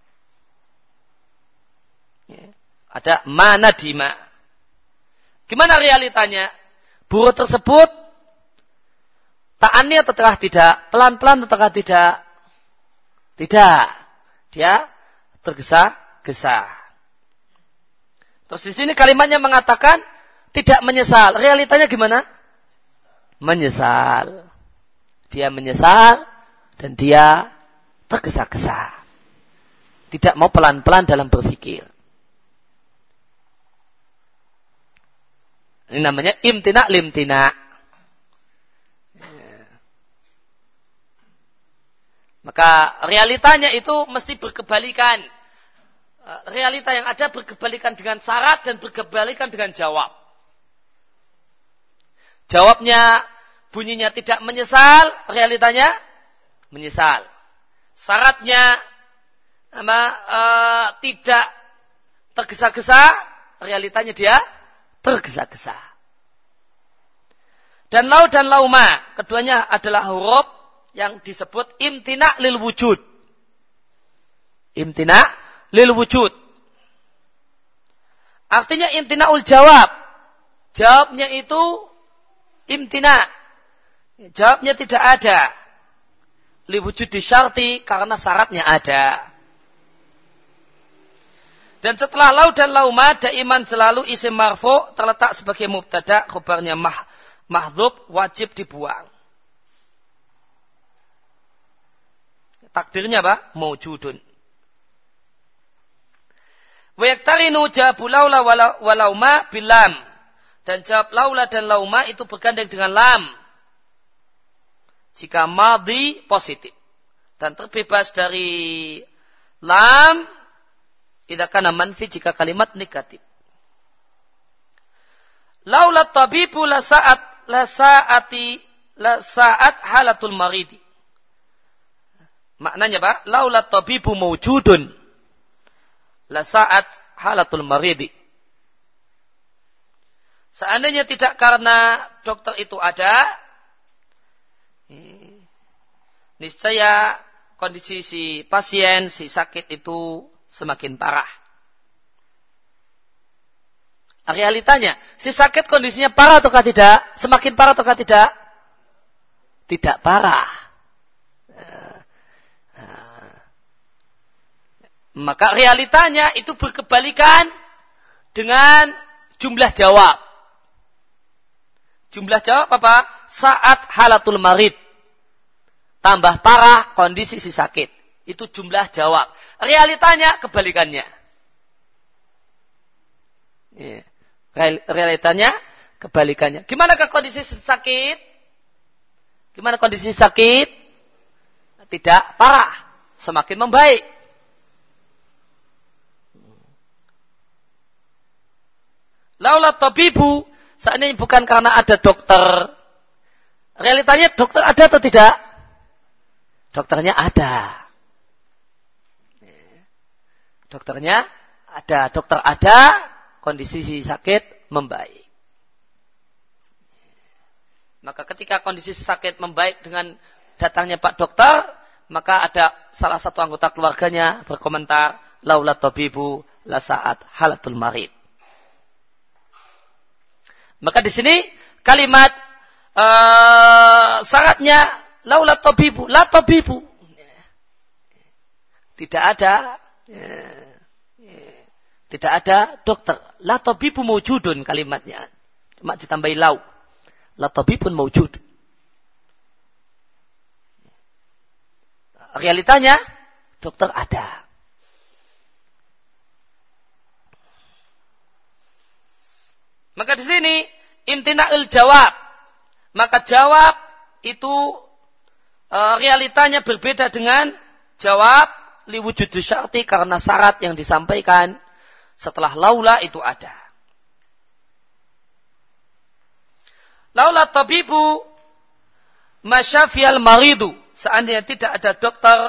Speaker 1: Ada manadima. Gimana realitanya? Buruh tersebut ta'anni atau tidak? Pelan-pelan atau tidak? Tidak. Dia tergesa-gesa. Terus di sini kalimatnya mengatakan tidak menyesal. Realitanya gimana? Menyesal. Dia menyesal dan dia tergesa-gesa. Tidak mau pelan-pelan dalam berpikir. Ini namanya imtina limtina. Maka realitanya itu mesti berkebalikan. Realita yang ada berkebalikan dengan syarat dan berkebalikan dengan jawab. Jawabnya bunyinya tidak menyesal, realitanya menyesal. Syaratnya tidak tergesa-gesa, realitanya dia tergesa-gesa. Dan lau dan lauma, keduanya adalah huruf yang disebut imtina lil wujud. Imtina lil wujud. Artinya imtina'ul jawab. Jawabnya itu imtina. Jawabnya tidak ada. Li wujud disyarti karena syaratnya ada. Dan setelah lau dan lauma daiman selalu isim marfu terletak sebagai mubtada, khabarnya mahdhuf wajib dibuang. Takdirnya apa? Maujudun. Wa yaktarinu jawabu laula walauma bilam. Dan jawab laula dan lauma itu bergandeng dengan lam. Jika madhi positif. Dan terbebas dari lam idza kana manfi jika kalimat negatif. Laula tabibu la saat halatul maridi. Maknanya apa? Laula tabibu mawjudun la saat halatul maridi. Seandainya tidak karena dokter itu ada, niscaya kondisi si pasien, si sakit itu semakin parah. Realitanya, si sakit kondisinya parah ataukah tidak? Semakin parah ataukah tidak? Tidak parah. Maka realitanya itu berkebalikan dengan jumlah jawab. Jumlah jawab apa? Saat halatul marid. Tambah parah kondisi si sakit. Itu jumlah jawab. Realitanya kebalikannya. Realitanya kebalikannya. Gimana kondisi si sakit? Gimana kondisi sakit? Tidak parah. Semakin membaik. Laula tabibu, seandainya bukan karena ada dokter. Realitanya dokter ada atau tidak? Dokternya ada. Dokternya ada. Dokter ada, kondisi si sakit membaik. Maka ketika kondisi si sakit membaik dengan datangnya Pak Dokter, maka ada salah satu anggota keluarganya berkomentar, laula tabibu la saat halatul marid. Maka di sini kalimat syaratnya laula tabibu, la tabibu. Tidak ada dokter. La tabibu mawjudun kalimatnya. Cuma ditambahi lau. La tabibun mawjud. Realitanya dokter ada. Maka di sini imtina'ul jawab. Maka jawab itu realitanya berbeda dengan jawab liwujud syarti karena syarat yang disampaikan setelah laula itu ada. Laula tabibu masyafiyal maridu. Seandainya tidak ada dokter,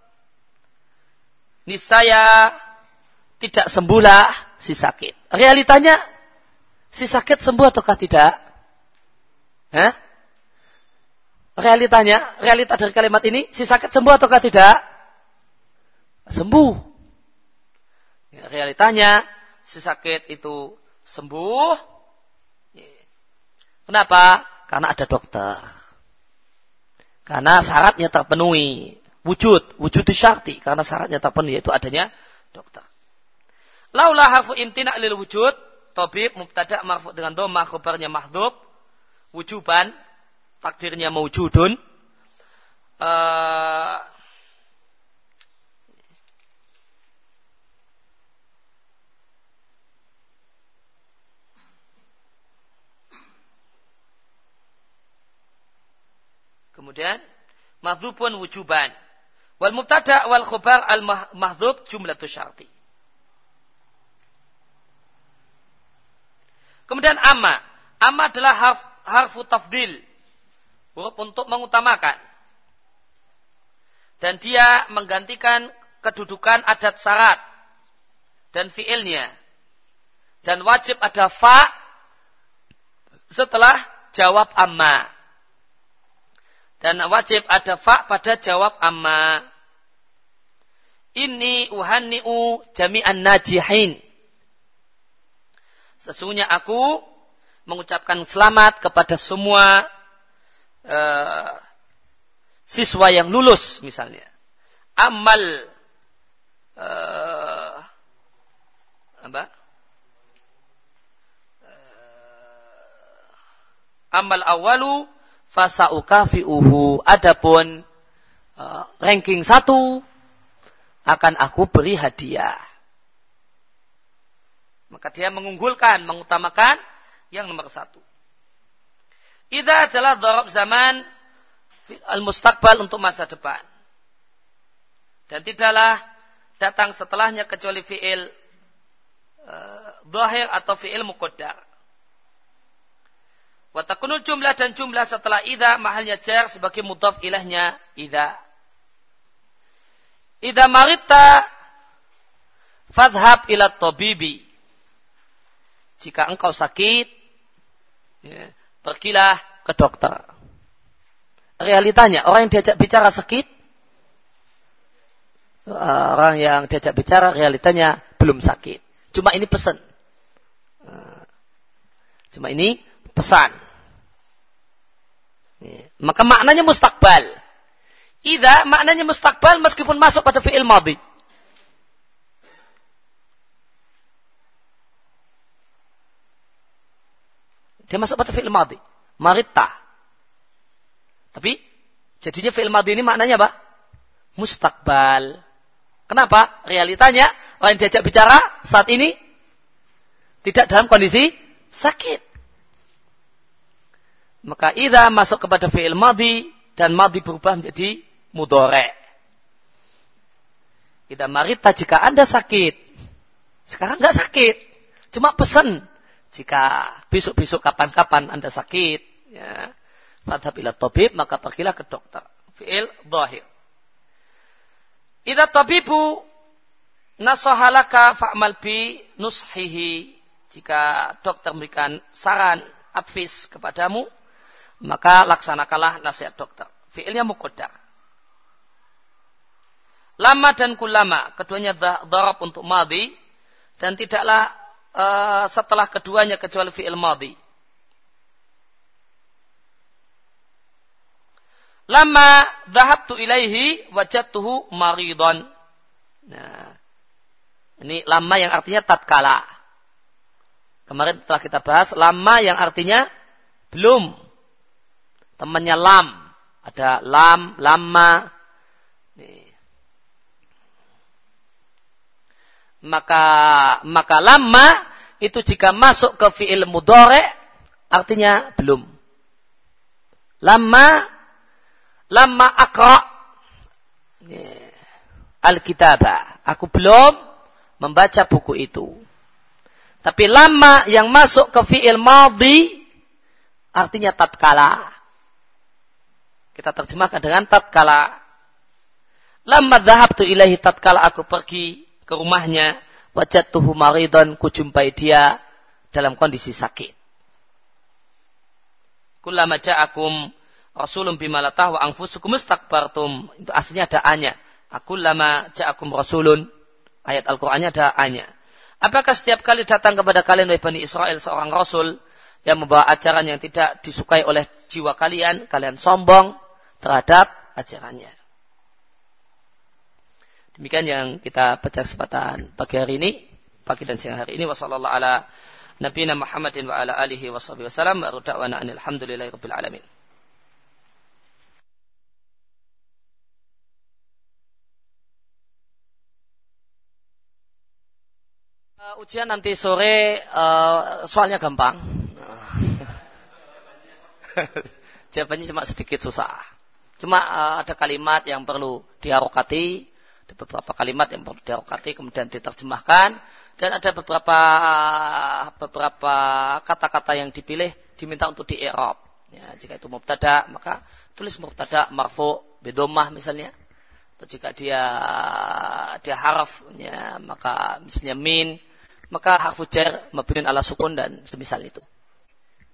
Speaker 1: niscaya tidak sembuhlah si sakit. Realitanya si sakit sembuh ataukah tidak? Realitanya, realita dari kalimat ini, si sakit sembuh ataukah tidak? Sembuh. Realitanya, si sakit itu sembuh. Kenapa? Karena ada dokter. Karena syaratnya terpenuhi. Wujud syarti. Karena syaratnya terpenuhi, yaitu adanya dokter. Laula harfu imtina' lil wujud, tabib mubtada' marfu' dengan dhammah, khabarnya mahdhuf, wujuban, takdirnya maujudun. Kemudian mahdhufun wujuban. Wal mubtada' wal khabar al mahdhuf jumlatu syarti. Kemudian amma. Amma adalah harfu tafdil. Huruf untuk mengutamakan. Dan dia menggantikan kedudukan adat syarat. Dan fiilnya. Dan wajib ada fa setelah jawab amma. Dan wajib ada fa pada jawab amma. Inni uhanni'u jami'an najihin. Sesungguhnya aku mengucapkan selamat kepada semua siswa yang lulus misalnya. Amal amal awalu fasaukafi'uhu. Adapun ranking 1 akan aku beri hadiah. Maka dia mengunggulkan, mengutamakan yang nomor 1. Idza adalah dharab zaman al-mustaqbal untuk masa depan. Dan tidaklah datang setelahnya kecuali fi'il dhahir atau fi'il muqaddar. Wa takunul jumlah dan jumlah setelah idza mahalnya jar sebagai mudhaf ilahnya idza. Idza maritta fadhhab ila tabibi. Jika engkau sakit, ya, pergilah ke dokter. Realitanya orang yang diajak bicara sakit, orang yang diajak bicara realitanya belum sakit. Cuma ini pesan. Cuma ini pesan. Maka maknanya mustakbal. Idza maknanya mustakbal meskipun masuk pada fi'il madhi. Dia masuk pada fi'il madhi. Maritta. Tapi jadinya fi'il madhi ini maknanya apa? Mustakbal. Kenapa? Realitanya orang yang diajak bicara saat ini tidak dalam kondisi sakit. Maka idza masuk kepada fi'il madhi dan madhi berubah menjadi mudhari'. Idza maritta jika Anda sakit. Sekarang enggak sakit. Cuma pesan jika besok-besok kapan-kapan Anda sakit, ya, fadhhab ila tabib, maka pergilah ke dokter. Fi'il dhahir. Idza tabibu nasahalaka fa'mal bi nushihi. Jika dokter memberikan saran, advis kepadamu, maka laksanakanlah nasihat dokter. Fi'ilnya muqaddar. Lama dan kulama, keduanya dharab untuk madhi, dan tidaklah setelah keduanya kecuali fi'il madhi. Lama dhahabtu ilaihi wajadtuhu maridan. Nah, ini lama yang artinya tatkala. Kemarin telah kita bahas lama yang artinya belum. Temannya lam. Ada lam, lama. Maka lama itu jika masuk ke fi'il mudhari' artinya belum. Lama aqra al-kitabah. Aku belum membaca buku itu. Tapi lama yang masuk ke fi'il madhi artinya tatkala. Kita terjemahkan dengan tatkala. Lamma dhahabtu ilaihi tatkala aku pergi ke rumahnya, wajadtuhu maridan, kujumpai dia dalam kondisi sakit. Kullama ja'akum rasulun bima la tahwa anfusukum istakbartum. Itu aslinya ada a-nya. Kullama ja'akum rasulun, ayat Al-Qur'annya ada a-nya. Apakah setiap kali datang kepada kalian wahai Bani Israel seorang rasul yang membawa ajaran yang tidak disukai oleh jiwa kalian, kalian sombong terhadap ajarannya. Demikian yang kita baca kesempatan pagi hari ini, pagi dan siang hari ini. Wassallallahu ala nabiyina Muhammadin wa ala alihi washabihi wasallam. Wa da'wana alhamdulillahi rabbil alamin. Ujian nanti sore soalnya gampang. Jawabannya cuma sedikit susah. Cuma ada kalimat yang perlu diharokati. Ada beberapa kalimat yang perlu diharokati kemudian diterjemahkan, dan ada beberapa kata-kata yang dipilih diminta untuk di i'rab. Ya, jika itu mubtada maka tulis mubtada marfu bidomah misalnya. Atau jika dia haraf ya, maka misalnya min, maka harfu jar mabniun ala sukun dan semisal itu.